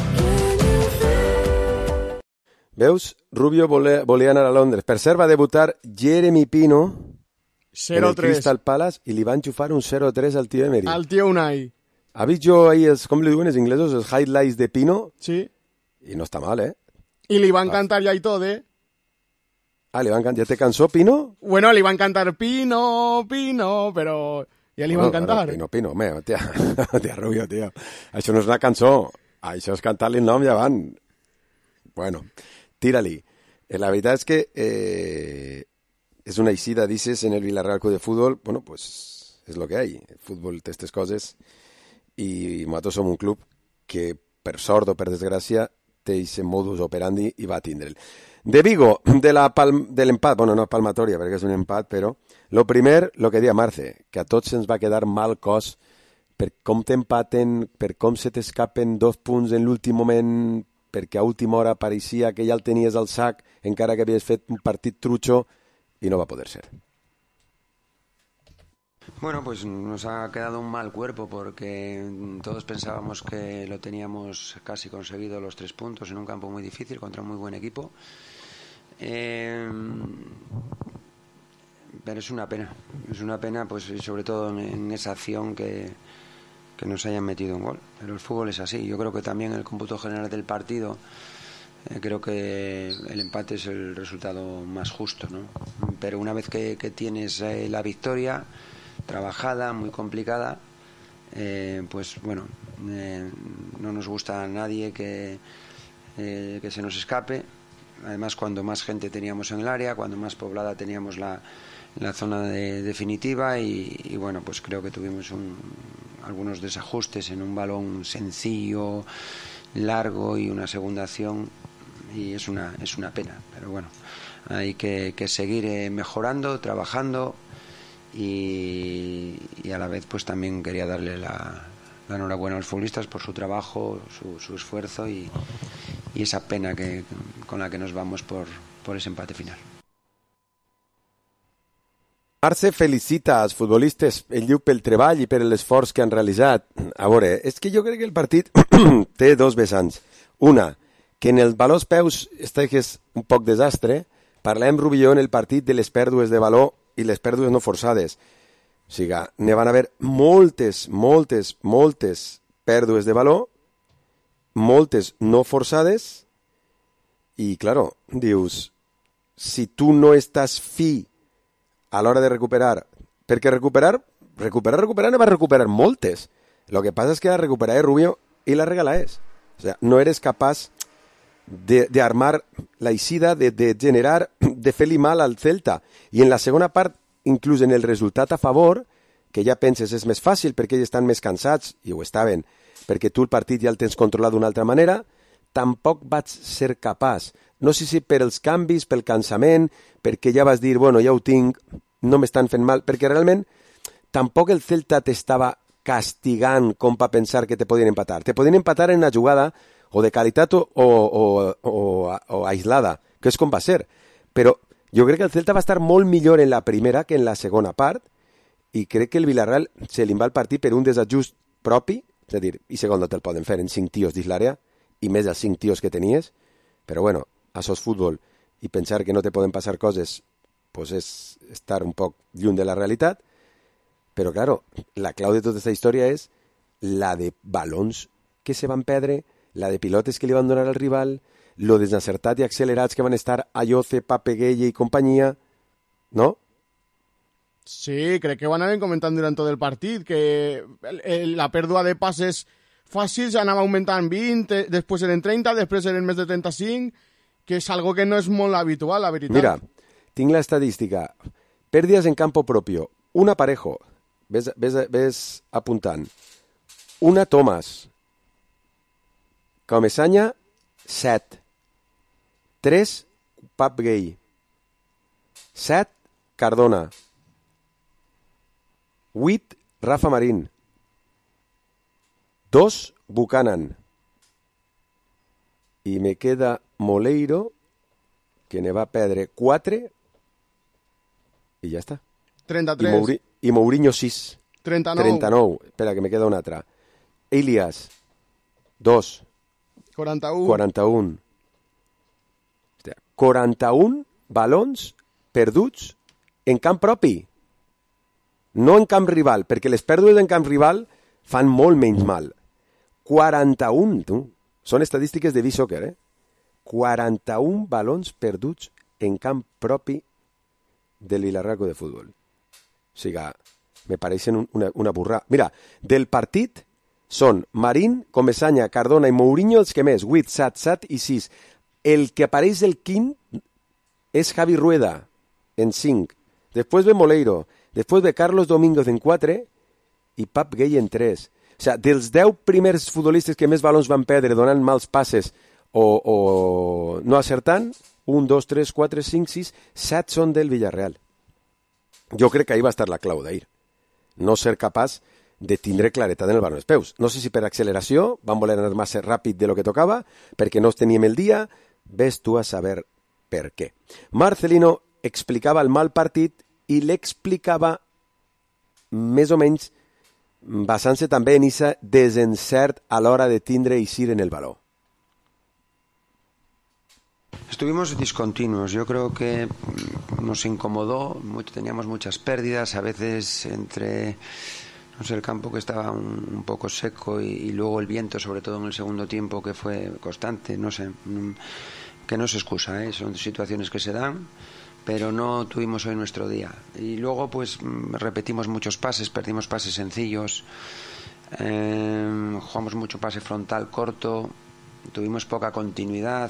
Speaker 6: Veus? Rubio volia anar a Londres. Per cert, va debutar Jeremy Pino en el Crystal Palace i li van enxufar un 0-3 al tio Emery.
Speaker 7: Al tio Unai.
Speaker 6: Ha vist jo ahir, com li diuen els inglesos, els highlights de Pino?
Speaker 7: Sí.
Speaker 6: I no està mal, ¿eh?
Speaker 7: I li van cantar ja i tot, ¿eh?
Speaker 6: Ah, ¿ya te cansó Pino?
Speaker 7: Bueno, li van cantar Pino, però ja li van cantar.
Speaker 6: Pino, home, tia Rubio, tio. Això no és una cançó, això és cantar-li el nom i avant. Bueno, tira-li. La veritat és que és una eixida, dices, en el Villarreal Club de Fútbol. Bueno, pues és lo que hay. El fútbol té aquestes coses i nosaltres som un club que, per sort o per desgràcia, té aquest modus operandi i va tindre'l. De Vigo, de l'empat, bueno, no palmatòria perquè és un empat, però lo primer, lo que deia Marce, que a tots se'ns va quedar mal cos per com t'empaten, per com se t'escapen 2 punts en l'últim moment, perquè a última hora pareixia que ja el tenies al sac, encara que havies fet un partit trutxo, y no va a poder ser.
Speaker 23: Bueno, pues nos ha quedado un mal cuerpo porque todos pensábamos que lo teníamos casi conseguido los 3 puntos en un campo muy difícil contra un muy buen equipo. Pero es una pena pues sobre todo en esa acción que nos hayan metido un gol. Pero el fútbol es así. Yo creo que también el cómputo general del partido, creo que el empate es el resultado más justo, ¿no? Pero una vez que tienes la victoria trabajada, muy complicada, pues bueno, no nos gusta a nadie que se nos escape. Además, cuando más gente teníamos en el área, cuando más poblada teníamos la zona definitiva y bueno, pues creo que tuvimos algunos desajustes en un balón sencillo, largo y una segunda acción, y es una pena, pero bueno, hay que seguir mejorando, trabajando y a la vez pues también quería darle la enhorabuena a los futbolistas por su trabajo, su esfuerzo y esa pena con la que nos vamos por ese empate final.
Speaker 6: Arce felicita als futbolistes el diu pel treball i per l'esforç que han realitzat. A veure, és que jo crec que el partit té dos vessants. Una, que en el valors peus és un poc desastre. Parlem, Rubilló, en el partit de les pèrdues de valor i les pèrdues no forçades. O sigui, ne van haver moltes pèrdues de valor, moltes no forçades, i, claro, dius, si tu no estàs fi a l'hora de recuperar, perquè recuperar ne vas recuperar moltes. Lo que passa és que la recuperar Rubio i la regalaes. O sea, no eres capaç de armar la eixida, de generar, de fer-li mal al Celta. I en la segona part, inclús en el resultat a favor, que ja penses és més fàcil perquè ells estan més cansats, i ho estaven, perquè tu el partit ja el tens controlat d'una altra manera, tampoc vaig ser capaç. No sé si per els canvis, pel cansament, perquè ja vas dir, bueno, ja ho tinc, no m'estan fent mal, perquè realment tampoc el Celta t'estava castigant com per pensar que te podien empatar. Te podien empatar en una jugada o de qualitat o aislada, que és com va ser. Però jo crec que el Celta va estar molt millor en la primera que en la segona part, i crec que el Villarreal se li va el partit per un desajust propi, és a dir, i segon no te'l poden fer en 5 tios dins l'àrea, i més els 5 tios que tenies, però bueno, això és futbol, i pensar que no te poden passar coses, pues és estar un poc lluny de la realitat, però claro, la clau de tota aquesta història és la de balons que se van perdre, la de pilotes que li van donar al rival, lo desencertat i accelerats que van estar Ayoce, Pape Gueye i companyia, no?
Speaker 7: Sí, crec que ho anaven comentant durant tot el partit, que la pèrdua de passes fàcils anava augmentant 20, després eren 30, després eren més de 35, que és algo que no és molt habitual, la veritat.
Speaker 6: Mira, tinc l'estadística. Pèrdies en campo propio. Una Parejo. Ves apuntant. Una Tomàs. Comesaña, 7. 3, Pap Gay. 7, Cardona. 8, Rafa Marín. 2, Buchanan. I me queda Moleiro, que ne va perdre 4, i ja està.
Speaker 7: 33.
Speaker 6: I Mourinho 6.
Speaker 7: 39.
Speaker 6: Espera, que me queda un altre. Elias, 2.
Speaker 7: 41.
Speaker 6: Hòstia, 41 balons perduts en camp propi. No en camp rival, perquè les pèrdues en camp rival fan molt menys mal. 41, tu. Són estadístiques de B-Soccer, 41 balons perduts en camp propi del Villarreal de Futbol. O sigui, me pareixen una burrada. Mira, del partit són Marín, Comesaña, Cardona i Mourinho els que més, 8, 7, 7 i 6. El que apareix el quint és Javi Rueda, en 5. Després ve Moleiro, després ve Carlos Domínguez en 4 i Pap Gay en 3. O sigui, dels 10 primers futbolistes que més balons van perdre donant mals passes o no acertant, 1, 2, 3, 4, 5, 6, 7 són del Villarreal. Jo crec que ahí va estar la clau d'ahir. No ser capaç de tindre claretat en el baló dels peus. No sé si per acceleració van voler anar massa ràpid de lo que tocava, perquè no teníem el dia, ves tu a saber per què. Marcelino explicava el mal partit i l'explicava més o menys basant-se també en ese desencert a l'hora de tindre i eixir en el baló.
Speaker 23: Estuvimos discontinuos, yo creo que nos incomodó, teníamos muchas pérdidas, a veces entre no sé, el campo que estaba un poco seco y luego el viento, sobre todo en el segundo tiempo, que fue constante, no sé, que no se excusa, son situaciones que se dan, pero no tuvimos hoy nuestro día. Y luego pues repetimos muchos pases, perdimos pases sencillos, jugamos mucho pase frontal corto, tuvimos poca continuidad.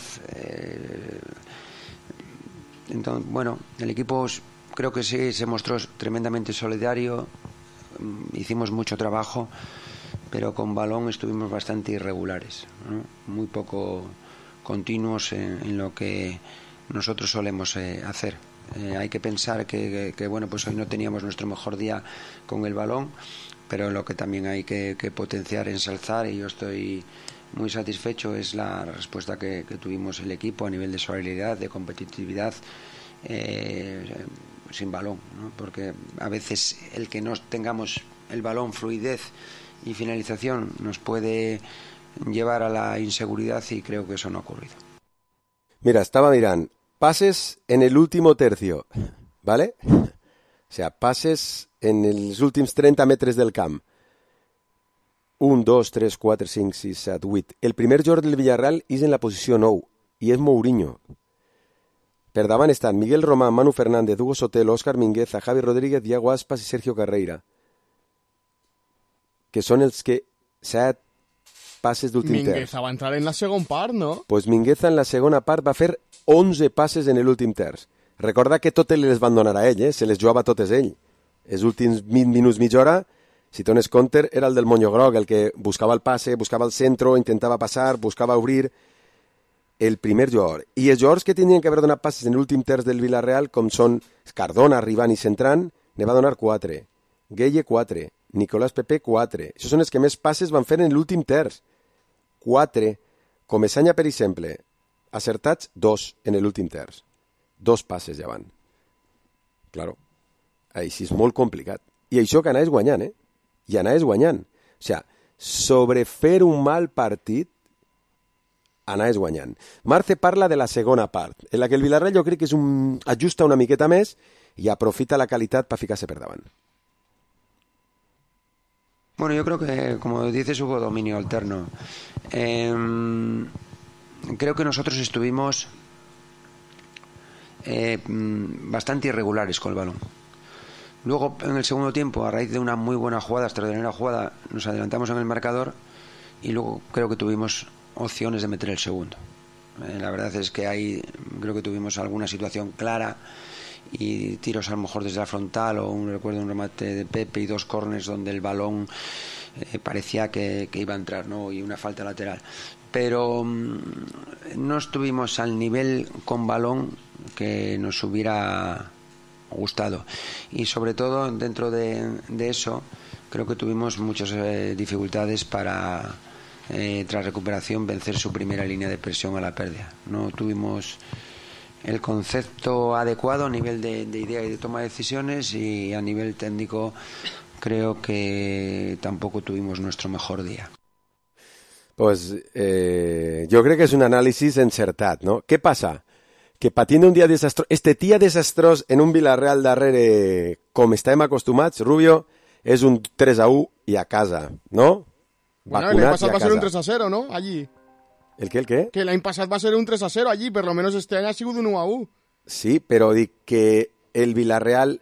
Speaker 23: Entonces, bueno, el equipo creo que sí se mostró tremendamente solidario, hicimos mucho trabajo, pero con balón estuvimos bastante irregulares, ¿no? Muy poco continuos en lo que nosotros solemos hacer. Hay que pensar que bueno, pues hoy no teníamos nuestro mejor día con el balón, pero lo que también hay que potenciar, ensalzar, y yo estoy muy satisfecho, es la respuesta que tuvimos el equipo a nivel de solidaridad, de competitividad. sin balón, ¿no? Porque a veces el que no tengamos el balón, fluidez y finalización nos puede llevar a la inseguridad, y creo que eso no ha ocurrido.
Speaker 6: Mira, estaba mirando pases en el último tercio, ¿vale? O sea, pases en els últims 30 metres del camp. 1, 2, 3, 4, 5, 6, 7, 8. El primer jugador del Villarreal és en la posició 9 i és Mourinho. Per davant estan Miguel Román, Manu Fernández, Hugo Sotelo, Óscar Mingueza, Javi Rodríguez, Diego Aspas i Sergio Carreira, que són els que 7 passes d'últim terç.
Speaker 7: Mingueza va entrar en la segona part, no?
Speaker 6: Pues Mingueza en la segona part va fer 11 passes en l'últim terç. Recorda que totes les van donar a ell, se les jugava totes ell. Els últims 20 minuts, mitja hora, si dones compte, era el del Moño Groc, el que buscava el passe, buscava el centro, intentava passar, buscava obrir el primer jugador. I els jugadors que tenien que haver donat passes en l'últim terç del Villarreal, com són Cardona, arribant i centrant, ne va donar 4. Gueye, 4. Nicolás Pepe, 4. Això són els que més passes van fer en l'últim terç. 4. Comesaña, per exemple, acertats 2 en l'últim terç. 2 passes ja van. Claro, així és molt complicat. I això que anaves guanyant, I anaves guanyant. O sigui, sobre fer un mal partit, anaves guanyant. Marce parla de la segona part, en la que el Villarreal jo crec que ajusta una miqueta més i aprofita la qualitat per ficar-se per davant.
Speaker 23: Bueno, yo creo que, como dices, hubo dominio alterno. Creo que nosotros estuvimos bastante irregulares con el balón. Luego, en el segundo tiempo, a raíz de una muy buena jugada, extraordinaria jugada, nos adelantamos en el marcador y luego creo que tuvimos opciones de meter el segundo. La verdad es que ahí creo que tuvimos alguna situación clara y tiros a lo mejor desde la frontal, o recuerdo un remate de Pepe y 2 córners donde el balón parecía que iba a entrar, ¿no? Y una falta lateral. Pero no estuvimos al nivel con balón que nos hubiera gustado, y sobre todo dentro de eso creo que tuvimos muchas dificultades para tras recuperación vencer su primera línea de presión a la pérdida. No tuvimos el concepto adecuado a nivel de idea y de toma de decisiones, y a nivel técnico creo que tampoco tuvimos nuestro mejor día.
Speaker 6: Pues jo crec que és un anàlisi encertat, no? Què passa? Que patint un dia desastrós, este dia desastrós en un Villarreal darrere, com estem acostumats, Rubio, és un 3-1 i a casa, no?
Speaker 7: Bueno, l'any passat va ser un 3-0, no? Allí.
Speaker 6: ¿El qué, el qué?
Speaker 7: Que l'any passat va ser un 3-0 allí, per lo menos este any ha sigut un 1-1.
Speaker 6: Sí, però dic que el Villarreal...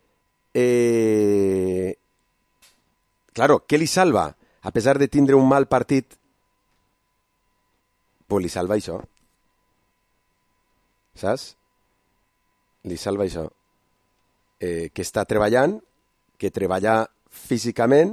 Speaker 6: Claro, què li salva? A pesar de tindre un mal partit, pues li salva això. Saps? Li salva això. Que està treballant, que treballa físicament,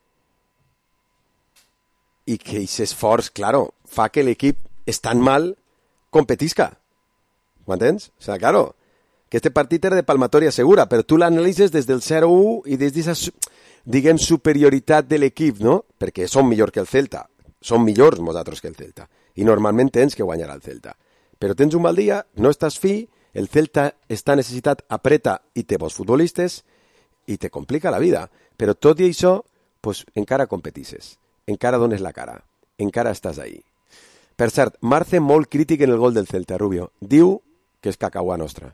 Speaker 6: i que aquest esforç, claro, fa que l'equip estant mal competisca. Ho entens? O sigui, claro, que este partit era de palmatòria segura, però tu l'analitzes des del 0-1 i des d'aquesta, diguem, superioritat de l'equip, no? Perquè som millor que el Celta. Som millors nosaltres que el Celta. I normalment tens que guanyar el Celta. Però tens un mal dia, no estàs fi, el Celta està necessitat, apreta i té bons futbolistes i te complica la vida. Però tot i això, pues, encara competisses, encara dones la cara, encara estàs ahí. Per cert, Marce molt crític en el gol del Celta, Rubio. Diu que és cacaua nostra.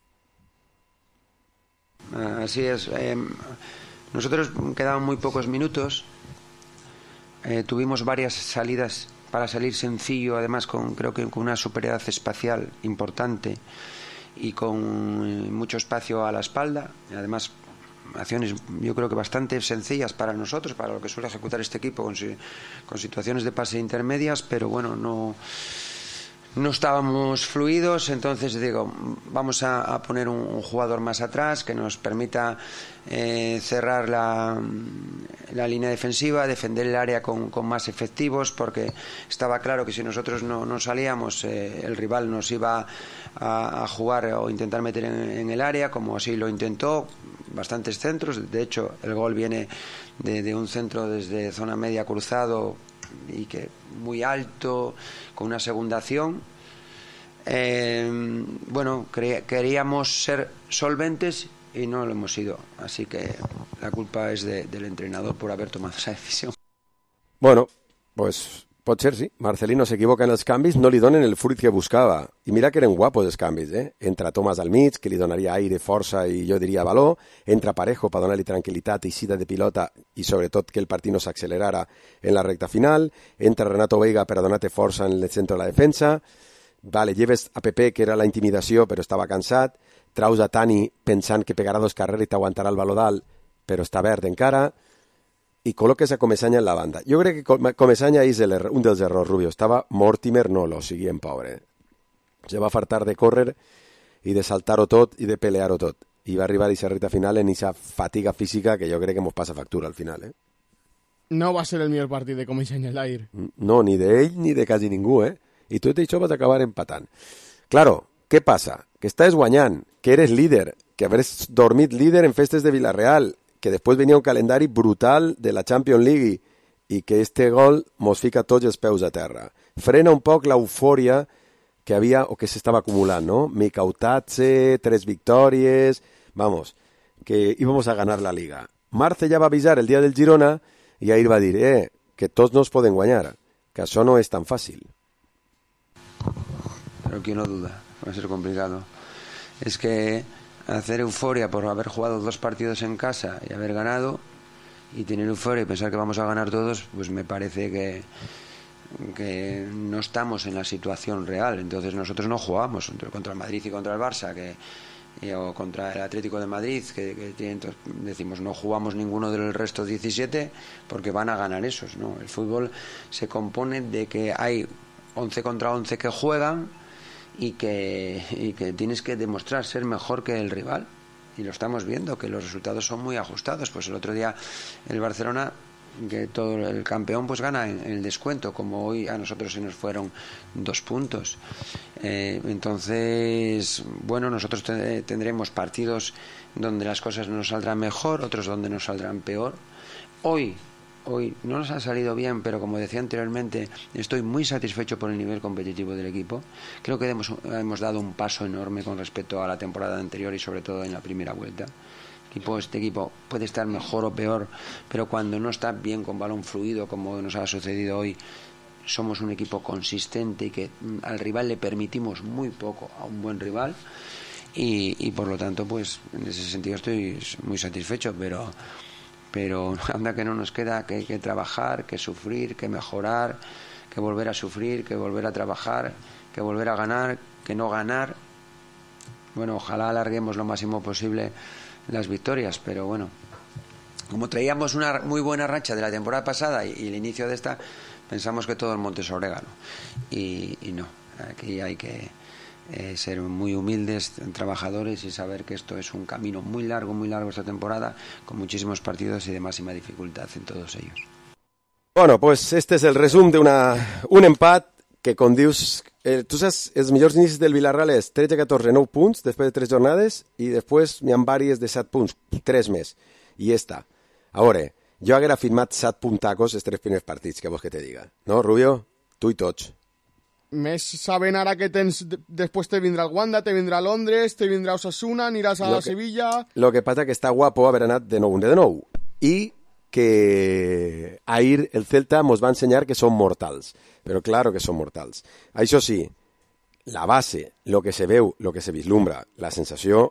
Speaker 23: Así es. Nosotros quedaban muy pocos minutos. Tuvimos varias salidas para salir sencillo, además creo que con una superioridad espacial importante y con mucho espacio a la espalda. Además, acciones yo creo que bastante sencillas para nosotros, para lo que suele ejecutar este equipo, con situaciones de pase intermedias, pero bueno, no estábamos fluidos. Entonces digo, vamos a poner un jugador más atrás que nos permita cerrar la línea defensiva, defender el área con más efectivos, porque estaba claro que si nosotros no salíamos, el rival nos iba a jugar o intentar meter en el área, como así lo intentó, bastantes centros. De hecho, el gol viene de un centro desde zona media cruzado y que muy alto, con una segunda acción. Bueno, queríamos ser solventes y no lo hemos sido. Así que la culpa es del entrenador por haber tomado esa decisión.
Speaker 6: Bueno, pues pot ser, sí. Marcelino s'equivoca en els canvis, no li donen el fruit que buscava. I mira que eren guapos els canvis, Entra Tomàs al mig, que li donaria aire, força i jo diria valor. Entra Parejo per donar-li tranquil·litat, eixida de pilota i sobretot que el partit no s'accelerara en la recta final. Entra Renato Veiga per donar-te força en el centre de la defensa. Vale, lleves a Pepe, que era la intimidació, però estava cansat. Traus a Tani pensant que pegarà 2 carreres i t'aguantarà el valor dalt, però està verd encara. I col·loques a Comesaña en la banda. Jo crec que Comesaña és un dels errors, Rubio. Estava Mortimer Nolo, siguient pobre. Se va fartar de córrer i de saltar-ho tot i de pelear-ho tot. I va arribar a aquesta recta final en aquesta fatiga física que jo crec que ens passa factura al final,
Speaker 7: No va ser el millor partit de Comesaña en l'aire.
Speaker 6: No, ni d'ell ni de quasi ningú, I tot això vas acabar empatant. Claro, què passa? Que estàs guanyant, que eres líder, que hauràs dormit líder en festes de Villarreal, que després venia un calendari brutal de la Champions League i que este gol mos fica tots els peus a terra. Frena un poc l'eufòria que havia o que s'estava acumulant, ¿no? Mikautatze, 3 victòries, vamos, que íbamos a ganar la Liga. Marce ja va avisar el dia del Girona i ahir va dir, que tots no es poden guanyar, que això no és tan fàcil.
Speaker 23: Pero quién no duda, va a ser complicado. Es que hacer euforia por haber jugado 2 partidos en casa y haber ganado, y tener euforia y pensar que vamos a ganar todos, pues me parece que no estamos en la situación real. Entonces nosotros no jugamos contra el Madrid y contra el Barça, o contra el Atlético de Madrid, decimos no jugamos ninguno del resto 17 porque van a ganar esos, ¿no? El fútbol se compone de que hay 11 contra 11 que juegan y que tienes que demostrar ser mejor que el rival, y lo estamos viendo, que los resultados son muy ajustados. Pues el otro día el Barcelona, que todo el campeón, pues gana en el descuento, como hoy a nosotros se nos fueron 2 puntos. Entonces, bueno, nosotros tendremos partidos donde las cosas nos saldrán mejor, otros donde nos saldrán peor. Hoy no nos ha salido bien, pero como decía anteriormente, estoy muy satisfecho por el nivel competitivo del equipo. Creo que hemos dado un paso enorme con respecto a la temporada anterior y sobre todo en la primera vuelta. Este equipo puede estar mejor o peor, pero cuando no está bien con balón fluido, como nos ha sucedido hoy, somos un equipo consistente y que al rival le permitimos muy poco a un buen rival, y por lo tanto, pues en ese sentido estoy muy satisfecho, pero anda que no nos queda que trabajar, que sufrir, que mejorar, que volver a sufrir, que volver a trabajar, que volver a ganar, que no ganar. Bueno, ojalá alarguemos lo máximo posible las victorias, pero bueno, como traíamos una muy buena racha de la temporada pasada y el inicio de esta, pensamos que todo el monte es orégano, y no, aquí hay que ser muy humildes, trabajadores, y saber que esto es un camino muy largo esta temporada, con muchísimos partidos y de máxima dificultad en todos ellos.
Speaker 6: Bueno, pues este és el resum d'un empat que, com dius, tu saps, els millors inicis del Villarreal és 13-14, 9 punts després de 3 jornades, i després n'hi ha vàries de 7 punts, 3 més, i ja està. A veure, jo haguera firmat 7 puntacos els 3 primers partits, que vols que te diga, no, Rubio? Tu i tots.
Speaker 7: Més sabent ara que després te vindrà el Wanda, te vindrà Londres, te vindrà Osasuna, aniràs a Sevilla...
Speaker 6: Lo que passa que està guapo haver anat de nou de nou, i que ahir el Celta mos va ensenyar que són mortals, però claro que són mortals. Això sí, la base, lo que se veu, lo que se vislumbra, la sensació...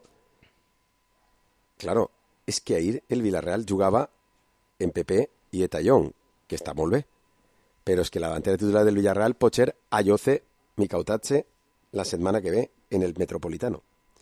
Speaker 6: Claro, és que ahir el Villarreal jugava en Pepe i Etallón, que està molt bé, però és que la davantera titular del Villarreal pot ser Ayoce Mikautatze la setmana que ve en el Metropolitano.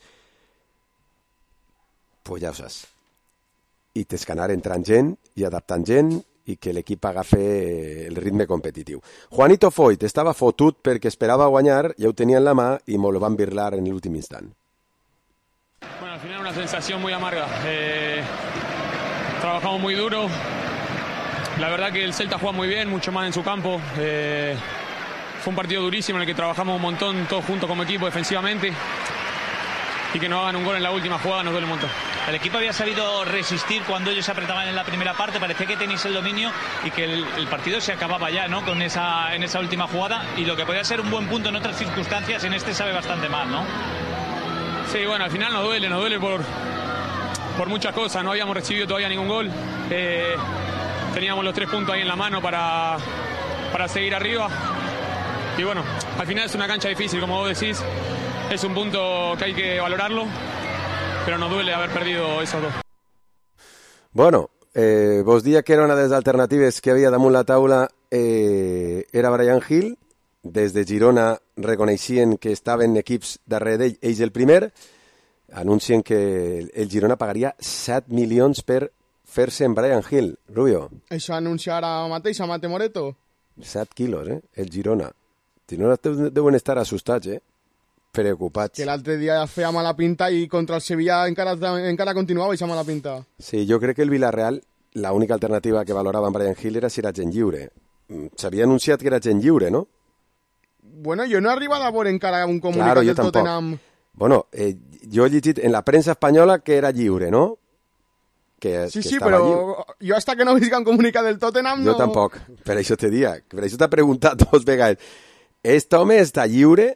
Speaker 6: Pues ja ho saps. I tens que anar entrant gent i adaptant gent i que l'equip agafi el ritme competitiu. Juanito Foyt estava fotut perquè esperava guanyar, ja ho tenia en la mà i me lo van birlar en l'últim instant.
Speaker 1: Bueno, al final una sensación muy amarga. Trabajamos muy duro. La verdad que el Celta juega muy bien, mucho más en su campo. Fue un partido durísimo en el que trabajamos un montón, todos juntos como equipo defensivamente. Y que nos hagan un gol en la última jugada nos duele un montón.
Speaker 2: El equipo había sabido resistir cuando ellos apretaban en la primera parte, parecía que tenéis el dominio y que el partido se acababa ya, ¿no? En esa última jugada, y lo que podía ser un buen punto en otras circunstancias, en este sabe bastante mal, ¿no?
Speaker 1: Sí, bueno, al final nos duele por muchas cosas. No habíamos recibido todavía ningún gol. Teníamos los 3 puntos ahí en la mano para seguir arriba. Y bueno, al final es una cancha difícil, como vos decís. Es un punto que hay que valorarlo, pero nos duele haver perdido esos 2.
Speaker 6: Bueno, vos dia que era una de les alternatives que havia damunt la taula era Bryan Gil. Des de Girona reconeixien que estaven equips darrere d'ell, ells el primer. Anuncien que el Girona pagaria 7 milions per fer-se en Bryan Gil. Rubio.
Speaker 7: Això anuncia ara mateix a Mate Moreto?
Speaker 6: 7 quilos, el Girona. Girona deuen estar assustats, preocupats.
Speaker 7: Que l'altre dia feia mala pinta i contra el Sevilla encara continuava aquesta mala pinta.
Speaker 6: Sí, jo crec que el Villarreal, l'única alternativa que valorava en Bryan Gil era si era gent lliure. S'havia anunciat que era gent lliure, no?
Speaker 7: Bueno, jo no he arribat a veure encara un comunicat
Speaker 6: claro,
Speaker 7: del Tottenham.
Speaker 6: Bueno, jo he llegit en la premsa espanyola que era lliure, no?
Speaker 7: Sí, però jo hasta que no visc un comunicat del Tottenham no...
Speaker 6: Jo tampoc, per això te dia. Per això t'ha preguntat 2 vegades. Este home està lliure?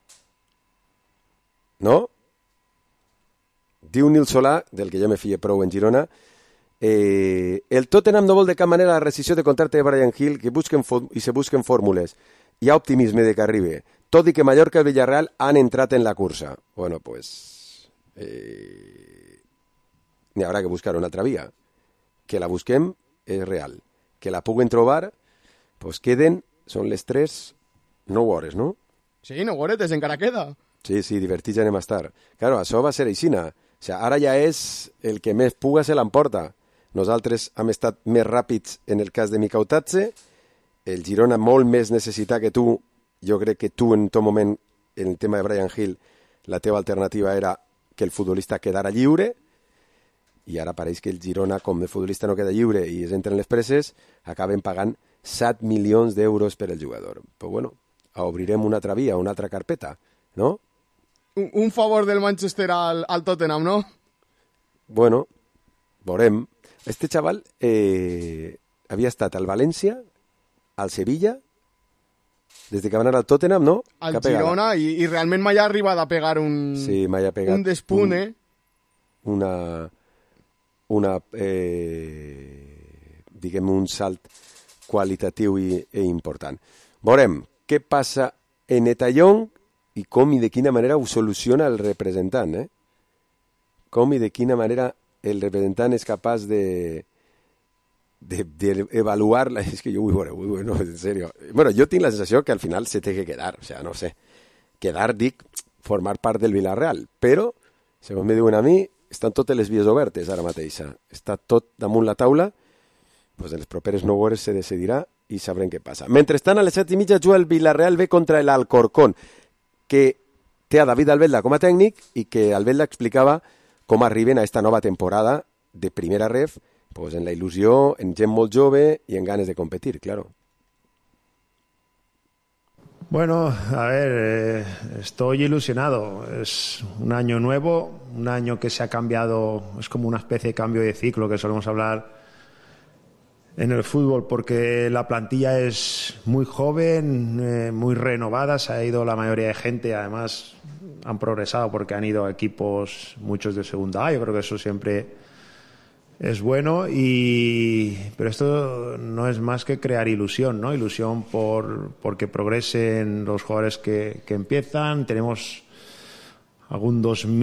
Speaker 6: No? Diu Nil Solà, del que jo me fie prou en Girona, el Tottenham no vol de cap manera la rescissió de contracte de Bryan Gil i se busquen fórmules. Hi ha optimisme de que arribi, tot i que Mallorca i Villarreal han entrat en la cursa. Bueno, pues... n'hi haurà que buscar una altra via. Que la busquem és real. Que la puguen trobar, pues queden, són les 3, 9 hores, no?
Speaker 7: Sí, 9 horetes, encara queda.
Speaker 6: Sí, divertits anem a estar. Claro, això va ser aixina. O sigui, ara ja és el que més puga se l'emporta. Nosaltres hem estat més ràpids en el cas de Mikautatze, el Girona molt més necessita que tu. Jo crec que tu en tot moment, en el tema de Bryan Gil, la teva alternativa era que el futbolista quedara lliure, i ara pareix que el Girona, com el futbolista no queda lliure i es entren les presses, acaben pagant 7 milions d'euros per el jugador. Però bueno, obrirem una altra via, una altra carpeta, no?
Speaker 7: Un favor del Manchester al Tottenham, no?
Speaker 6: Bueno, veurem. Este xaval havia estat al València, al Sevilla, des de que va anar al Tottenham, no?
Speaker 7: Al Girona, i realment mai ha arribat a pegar un...
Speaker 6: Sí, mai ha pegat...
Speaker 7: Un despunt,
Speaker 6: diguem, un salt qualitatiu i important. Veurem què passa en Etallón i com i de quina manera ho soluciona el representant, Com i de quina manera el representant és capaç d'evaluar-la. És que jo vull veure, no, en serio. Bueno, jo tinc la sensació que al final se té que quedar, o sea, no sé. Quedar, dic, formar part del Villarreal, però, segons me diuen a mi, estan totes les vies obertes ara mateixa. Està tot damunt la taula, doncs en les properes 9 hores se decidirà i sabrem què passa. Mentrestant, a les 7:30 juga el Villarreal B contra el Alcorcón, que té a David Albelda com a tècnic i que Albelda explicava com arriben a esta nova temporada de primera ref, pues en la il·lusió, en gent molt jove i en ganes de competir, claro.
Speaker 3: Bueno, a ver, estoy ilusionado. Es un año nuevo, un año que se ha cambiado, es como una especie de cambio de ciclo que solemos hablar en el fútbol, porque la plantilla es muy joven, muy renovada, se ha ido la mayoría de gente, además han progresado porque han ido a equipos, muchos de segunda A, yo creo que eso siempre es bueno, pero esto no es más que crear ilusión, ¿no? Ilusión porque progresen los jugadores que empiezan. Tenemos algún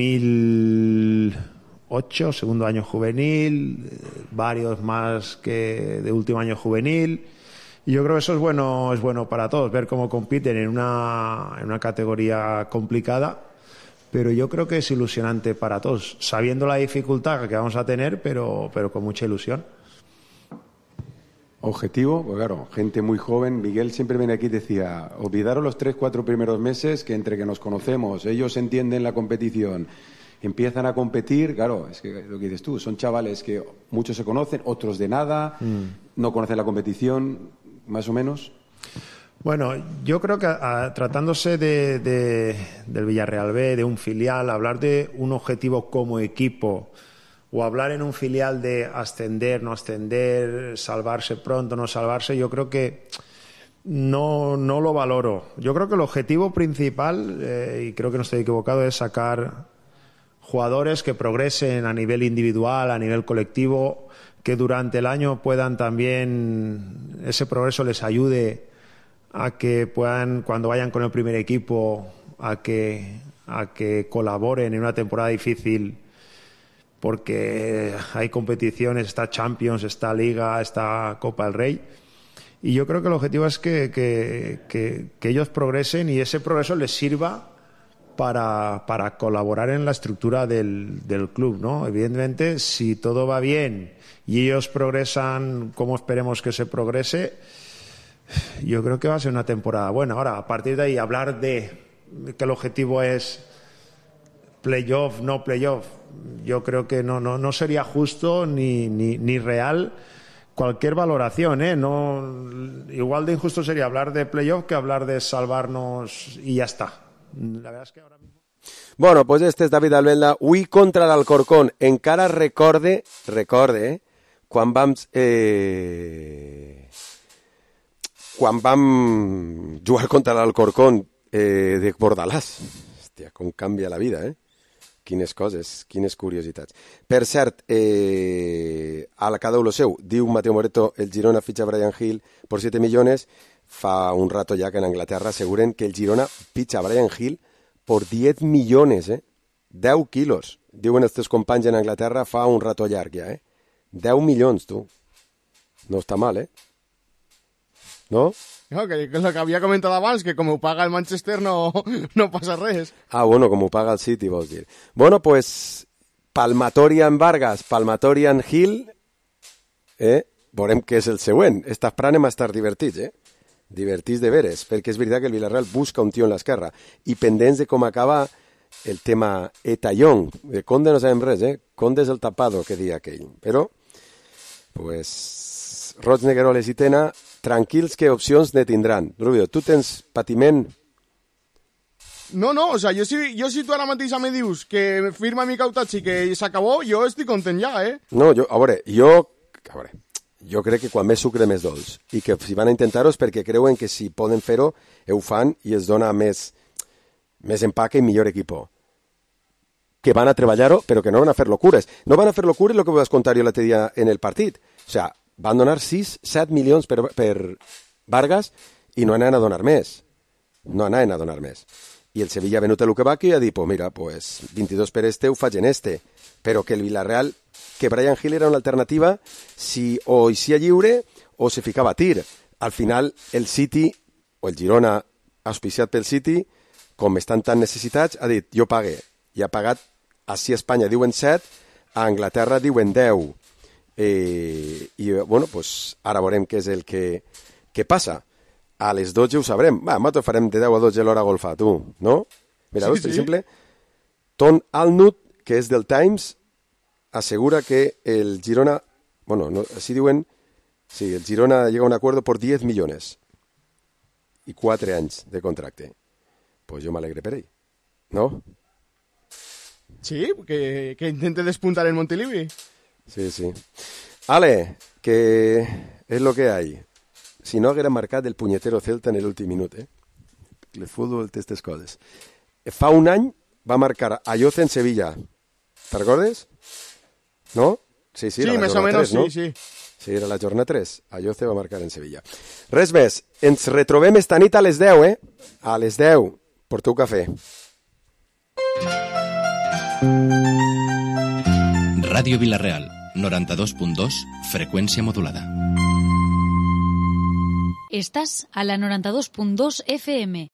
Speaker 3: 2008, segundo año juvenil, varios más que de último año juvenil. Y yo creo que eso es bueno para todos, ver cómo compiten en una categoría complicada. Pero yo creo que es ilusionante para todos, sabiendo la dificultad que vamos a tener, pero con mucha ilusión.
Speaker 4: Objetivo, pues claro, gente muy joven. Miguel siempre viene aquí y decía, olvidaros los 3-4 primeros meses que entre que nos conocemos, ellos entienden la competición, empiezan a competir, claro, es que lo que dices tú, son chavales que muchos se conocen, otros de nada, no conocen la competición, más o menos.
Speaker 3: Bueno, yo creo que tratándose del Villarreal B, de un filial, hablar de un objetivo como equipo o hablar en un filial de ascender, no ascender, salvarse pronto, no salvarse, yo creo que no lo valoro. Yo creo que el objetivo principal, y creo que no estoy equivocado, es sacar jugadores que progresen a nivel individual, a nivel colectivo, que durante el año puedan también, ese progreso les ayude a que puedan, cuando vayan con el primer equipo, a que colaboren en una temporada difícil, porque hay competiciones, está Champions, está Liga, está Copa del Rey. Y yo creo que el objetivo es que ellos progresen y ese progreso les sirva para colaborar en la estructura del club, ¿no? Evidentemente, si todo va bien y ellos progresan como esperemos que se progrese, yo creo que va a ser una temporada buena. Ahora, a partir de ahí, hablar de que el objetivo es playoff, no playoff, yo creo que no sería justo ni real cualquier valoración, ¿eh? No, igual de injusto sería hablar de playoff que hablar de salvarnos y ya está. La verdad es que ahora mismo...
Speaker 6: Bueno, pues este és David Albelda, avui contra l'Alcorcón. Encara recorde, quan vam jugar contra l'Alcorcón de Bordalàs. Hòstia, com canvia la vida, eh? Quines coses, quines curiositats. Per cert, a la cada uno seu, diu Mateo Moreto, el Girona fitxa Brian Hill por 7 millones. Fa un rato ja que en Anglaterra asseguren que el Girona fitxa Brian Hill por 10 millones, 10 quilos. Diuen els teus companys en Anglaterra fa un rato llarg ja, 10 milions, tu. No està mal, ¿No?
Speaker 7: No, que és el que havia comentat abans, que com ho paga el Manchester no passa res.
Speaker 6: Ah, bueno, com ho paga el City, vols dir. Bueno, pues, Palmatorian Vargas, Palmatorian Hill, veurem què és el següent. Estas pranem a estar divertits, divertits de veres, perquè és veritat que el Villarreal busca un tio en l'esquerra, i pendents de com acaba el tema Etallón. De Conde no sabem res, Conde és el tapado, que dia aquell. Però, pues, Roig, Negueroles i Tena, tranquils que opcions ne tindran. Rubio, tu tens patiment?
Speaker 7: No, o sea, jo si tu ara mateix me dius que firma mi Cautachi i que s'acabó, jo estic content ja,
Speaker 6: No, a veure, jo crec que quan més sucre més dolç, i que si van a intentar-ho és perquè creuen que si poden fer-ho, ho fan i es dona més empaque i millor equipo. Que van a treballar-ho, però que no van a fer locures. No van a fer locures el que vas contar jo l'altre dia en el partit. O sea, van donar 6-7 milions per Vargas i no anaven a donar més. I el Sevilla ha venut a Luquevaque i ha dit, pues mira, 22 per ho faig en però que el Villarreal, que Brian Hill era una alternativa si o eixia lliure o se ficava a tir. Al final, el City, o el Girona, auspiciat pel City, com estan tan necessitats, ha dit, jo pague. I ha pagat, així a Espanya diuen 7, a Anglaterra diuen 10. I, bueno, pues ara veurem què és el que passa. A les 12 ho sabrem. Nosaltres farem de 10 a 12 l'hora golfa, tu, no? Mira, per exemple, Tom Alnut, que és del Times, asegura que el Girona, bueno, no, así diuen, sí, el Girona llega a un acuerdo por 10 millones y 4 anys de contracte. Pues jo m'alegre per ell, ¿no?
Speaker 7: Sí, que intente despuntar el Montilivi.
Speaker 6: Sí. Ale, que es lo que hay. Si no haguera marcat el punyetero Celta en l'últim minut, El fútbol té aquestes coses. Fa un any va marcar Ayoce en Sevilla. Te'n recordes? No? Sí, era la jornada 3, no? Sí, era la jornada 3. Ayoce va marcar en Sevilla. Res més. Ens retrobem esta nit a les 10, A les 10. Porteu cafè.
Speaker 5: Ràdio Vilareal, 92.2, freqüència modulada.
Speaker 19: Estás a la 92.2 FM.